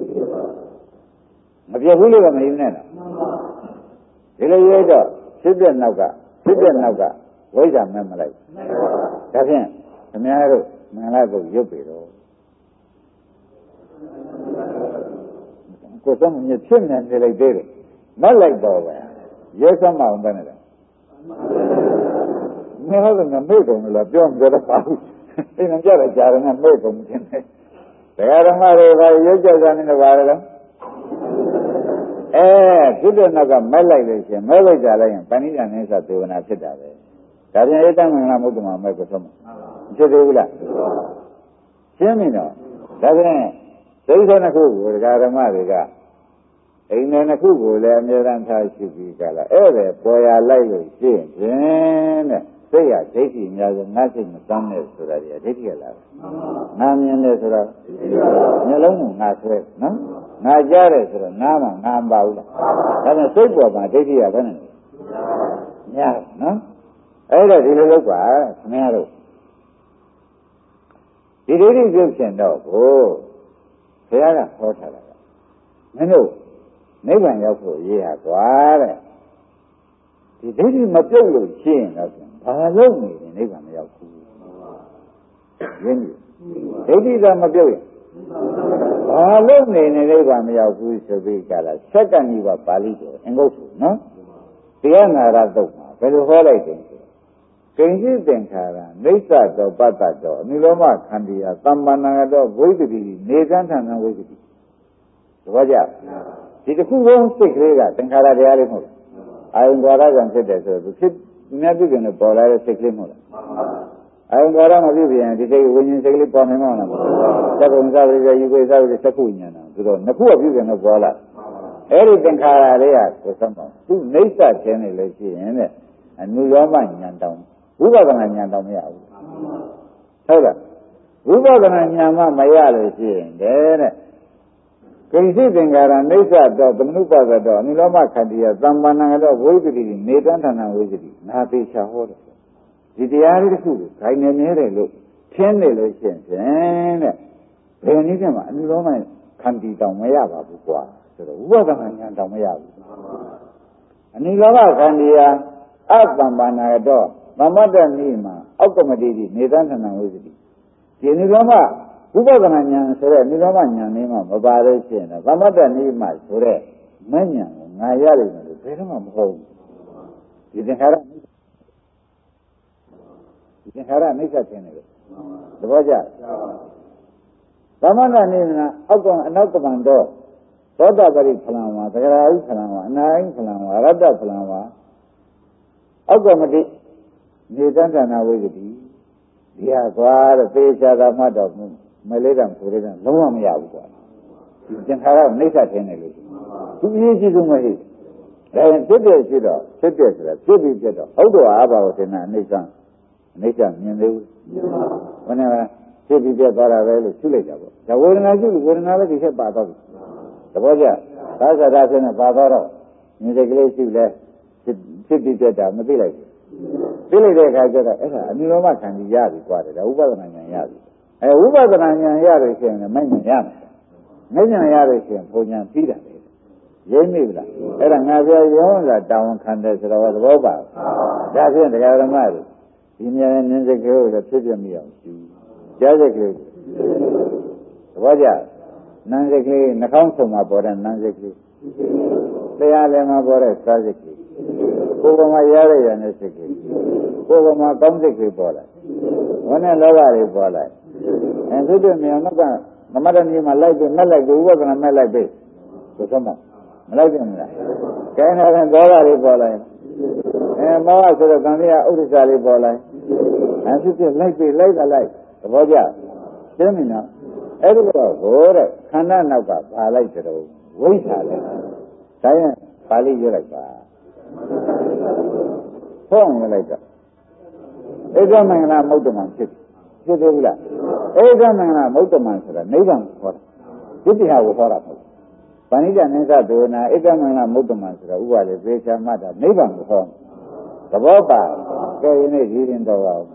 မပြတ်ဘူးလို့ကမယူနဲ့တော့ဒီလိုရွေးတော့ဖြစ်တဲ့နောက်ကဖြစ်တဲ့နောက်ကဝိဇ္ဇာမဲ့မလိုက်ဒါဖြင့်အများတို့မင်္ဂလာကိုရုပ်ပြီတော့ကိုယ်ဆုံးမြဖြစ်နေတယ်လိုက်သေးတယ်မလိုက်တော့ပဲရဲစမ်းမအောင်ပဲနဲ့လေမဟုတ်ကမေ့ကုန်လို့ပြောမှတော့ပါဘူးအဲ့ဒါကြတဲ့ကြာတယ်မေ့ကုန်ခြင်းတယ်တရားဓမ္မတွေကရုပ်ကြကြနေတယ်ပါလေအဲဖြစ်တဲ့နောက်ကမက်လိုက်လို့ရှင်မဲလိုက်ကြလိုက်ရင်ပဏိဒာနိစ္စသေဝနာဖြစ်တာပဲဒါပြန်ဧတံမင်္ဂလာမုဒ္ဓမာမဲ့ကိုဆုံးဖြစ်သေးဘူးလားရှင်းပြီနော်ဒါပြန်သိစ္စာနှစ်ခုကိုဒကာဓမ္မတွေကအိမ်နဲ့နှစ်ခုကိုလည်းအမြဲတမ်းထားရှိပြီးကြလားအဲ့ဒါပေါ်ရလိုက်လို့ရှင်းဖြင့်တဲ့စိတ်ရဒိဋ္ဌိများဆိုငါစိတ်မစမ်းနဲ့ဆိုတာဒီဒိဋ္ဌိရလားငါမြင်တယ်ဆိုတော့မျက်လုံးကငါဆွဲနော်ငါကြားတယ်ဆိုတော့နားမှာငါမပါဘူးလားဒါနဲ့စိတ်ပေါ်မှာဒိဋ္ဌိရဘယ်နဲ့များနော်အဲ့ဒါဒီလိုလုပ်ပါခင်ဗျားတို့ဒီဒိဋ္ဌိပြုတ်ရှင်တော့ကိုဘုရားကဟောထားတာကမင်းတို့နိဗ္ဗာန်ရောက်ဖို့ရေးရကွာတဲ့ဒီဒိဋ္ဌိမပြုတ်လို့ရှင်းတော့ဘာလို့နေတယ်နိဗ္ဗာန်မရောက်ဘူးရင်းပြီဒိဋ္ဌိကမပြုတ်ရင်ဘာလို့နေနေနိဗ္ဗာန်မရောက်ဘူးဆိုပြီးကြလားဆက်ကဏ္ဍပါပါဠိတော်အင်္ဂုတ္တနော်တရားနာရတုတ်မှာဘယ်လိုဟောလိုက်တယ်ကိဉ္စိသင်္ခါရနိစ္စတောပတ္တတောအနိလောမခန္တီယသမ္ပန္နတောဝိသတိနေသံထံဝိသတိသဘောကျဒီတစ်ခုလုံးစိတ်ကလေးကသင်္ခါရတရားလေးမဟုတ်အာယုံဓာရကံဖြစ်တယ်ဆိုတော့ဖြစ်မြတ်ပြုတယ်နဲ့ပေါ်လာတဲ့စိတ်ကလေးမဟုတ်လားအာယုံဓာရမပြုပြန်ဒီစိတ်ဝိညာဉ်စိတ်ကလေးပေါ်နေမှာလားသက္ကုံသဝိဇ္ဇာယူဝိသဝိဇ္ဇာသက္ခုဉာဏ်ဆိုတော့နှစ်ခုကပြုပြန်တော့ပေါ်လာအဲ့ဒီသင်္ခါရလေးကကိုသမောသူနိစ္စခြင်းနေလို့ရှိရင်တဲ့အနုရောမဉာဏ်တောင်ဝိပဿနာဉာဏ်တောင်မရဘူးဟုတ်လားဝိပဿနာဉာဏ်မှမရလို့ရှိရင်တဲ့ကိဉ္စိသင်္ခါရနိစ္စတော့သမနုပါဒတော့အနိလောမခန္တီယသမ္ပန္နကတော့ဝိသတိနေတန်းဌာနဝိသတိနာပေချာဟောတယ်ဒီတရားလေးတစ်ခုကိုခိုင်နေနေတယ်လို့ထင်းနေလို့ရှိရင်ဖြင့်တဲ့ဘယ်နည်းနဲ့မှအနိလောမခန္တီတောင်မရပါဘူးကွာဆိုတော့ဝိပဿနာဉာဏ်တောင်မရဘူးအနိလောမခန္တီယအသမ္ပန္နကတော့သမတ္တနိမှာအောက်ကမတိတိနေတန်းဌာနဝိသတိဒီအနိလောမဝိပဿနာဉာဏ်ဆိုတဲ့နိရောဓဉာဏ်လေးမှမပါလို့ရှိရင်တော့သမတ္တနိမဆိုတဲ့မဉဏ်ကိုငါရလိမ့်မယ်လို့ဘယ်တော့မှမဟုတ်ဘူးဒီသင်္ခါရဒီသင်္ခါရနိစ္စခြင်းတယ်လို့သဘောကျသမတ္တနိမအောက်ကအနောက်ကမှန်တော့သောတာပရိဖလံဝါသဂရာဟုဖလံဝါအနာဟိဖလံဝါရတ္တဖလံဝါအောက်ကမတိနေတ္တနာဝိသတိဒီဟာကွာတဲ့သေချာသာမှတ်တော့မလေးတံကိုလေးတံလုံးဝမရဘူးကွာဒီသင်္ခါရနှိစ္စထင်းနေလို့သူအရေးကြီးဆုံးမဟုတ်ဒါရင်ဖြစ်တယ်ဖြစ်တော့ဖြစ်တယ်ဆိုတာဖြစ်ပြီးပြတော့ဟုတ်တော့အာဘာဝစေနာအနိစ္စအနိစ္စမြင်သေးဘူးဘယ်နဲ့ဖြစ်ပြီးပြသွားတာပဲလို့ရှုလိုက်တာပေါ့ဒါဝေဒနာရှုလို့ဝေဒနာလည်းဒီချက်ပါတော့သဘောကျသာသနာဆင်းနဲ့ပါတော့မြင်တဲ့ကလေးရှုလဲဖြစ်ပြီးပြတာမသိလိုက်ဘူးသိလိုက်တဲ့အခါကျတော့အဲ့ဒါအနိလောမခံပြီးရပြီကွာတယ်ဒါဥပဒနာဉာဏ်ရပြီအဲဝိပဿနာဉာဏ်ရလို့ရှိရင်လည်းမဉဏ်ရမယ်မဉဏ်ရလို့ရှိရင်ဘုံဉာဏ်ပြီးတာလေရင်းမိလားအဲ့ဒါငါပြောရောတာတာဝန်ခံတယ်ဆိုတော့သဘောပါဒါဖြင့်တရားဓမ္မတွေဒီဉာဏ်ဉာဏ်စိတ်ကလေးကိုလည်းဖြစ်ပြမိအောင်ယူကြားစိတ်ကလေးသဘောကျနာမ်စိတ်ကလေးနှာခေါင်းဆုံမှာပေါ်တဲ့နာမ်စိတ်ကလေးတရားလည်းမှာပေါ်တဲ့စားစိတ်ကလေးကိုယ်ကမှရရရတဲ့စိတ်ကလေးကိုယ်ကမှကောင်းစိတ်ကလေးပေါ်လာဝိနဲ့လောဘတွေပေါ်လာအဲသူတို့မြောင်ကသမထမြေမှာလိုက်ပြီးမက်လိုက်ပြီးဥပဒနာမက်လိုက်ပြီးဆိုတော့မလိုက်ပြန်ဘူးလားကျန်တဲ့ဒေါသတွေပေါ်လာအဲမောဟဆိုတော့ကံလေးကဥဒိစ္စလေးပေါ်လာအဲသူတို့လိုက်ပြီးလိုက်တာလိုက်သဘောကျသိမလားအဲ့ဒီတော့ဟိုတဲ့ခန္ဓာနောက်ကပါလိုက်တော့ဝိဇ္ဇာလဲဒါရင်ပါဠိရွတ်လိုက်ပါဖုံးရွတ်လိုက်တော့ဧကမင်္ဂလာမௌတ္တမံဖြစ်ဖြစ်သေးဘူးလားဧကမင်္ဂလာမௌတ္တမံဆိုတာနိဗ္ဗာန်ကိုခေါ်တာဒုတိယကိုခေါ်တာမဟုတ်ဘူးဗာဏိတနိစ္စဒေဝနာဧကမင်္ဂလာမௌတ္တမံဆိုတာဥပါလေသေချာမှတ်တာနိဗ္ဗာန်ကိုခေါ်သဘောပါကဲယနေ့ဒီရင်တော်အောင်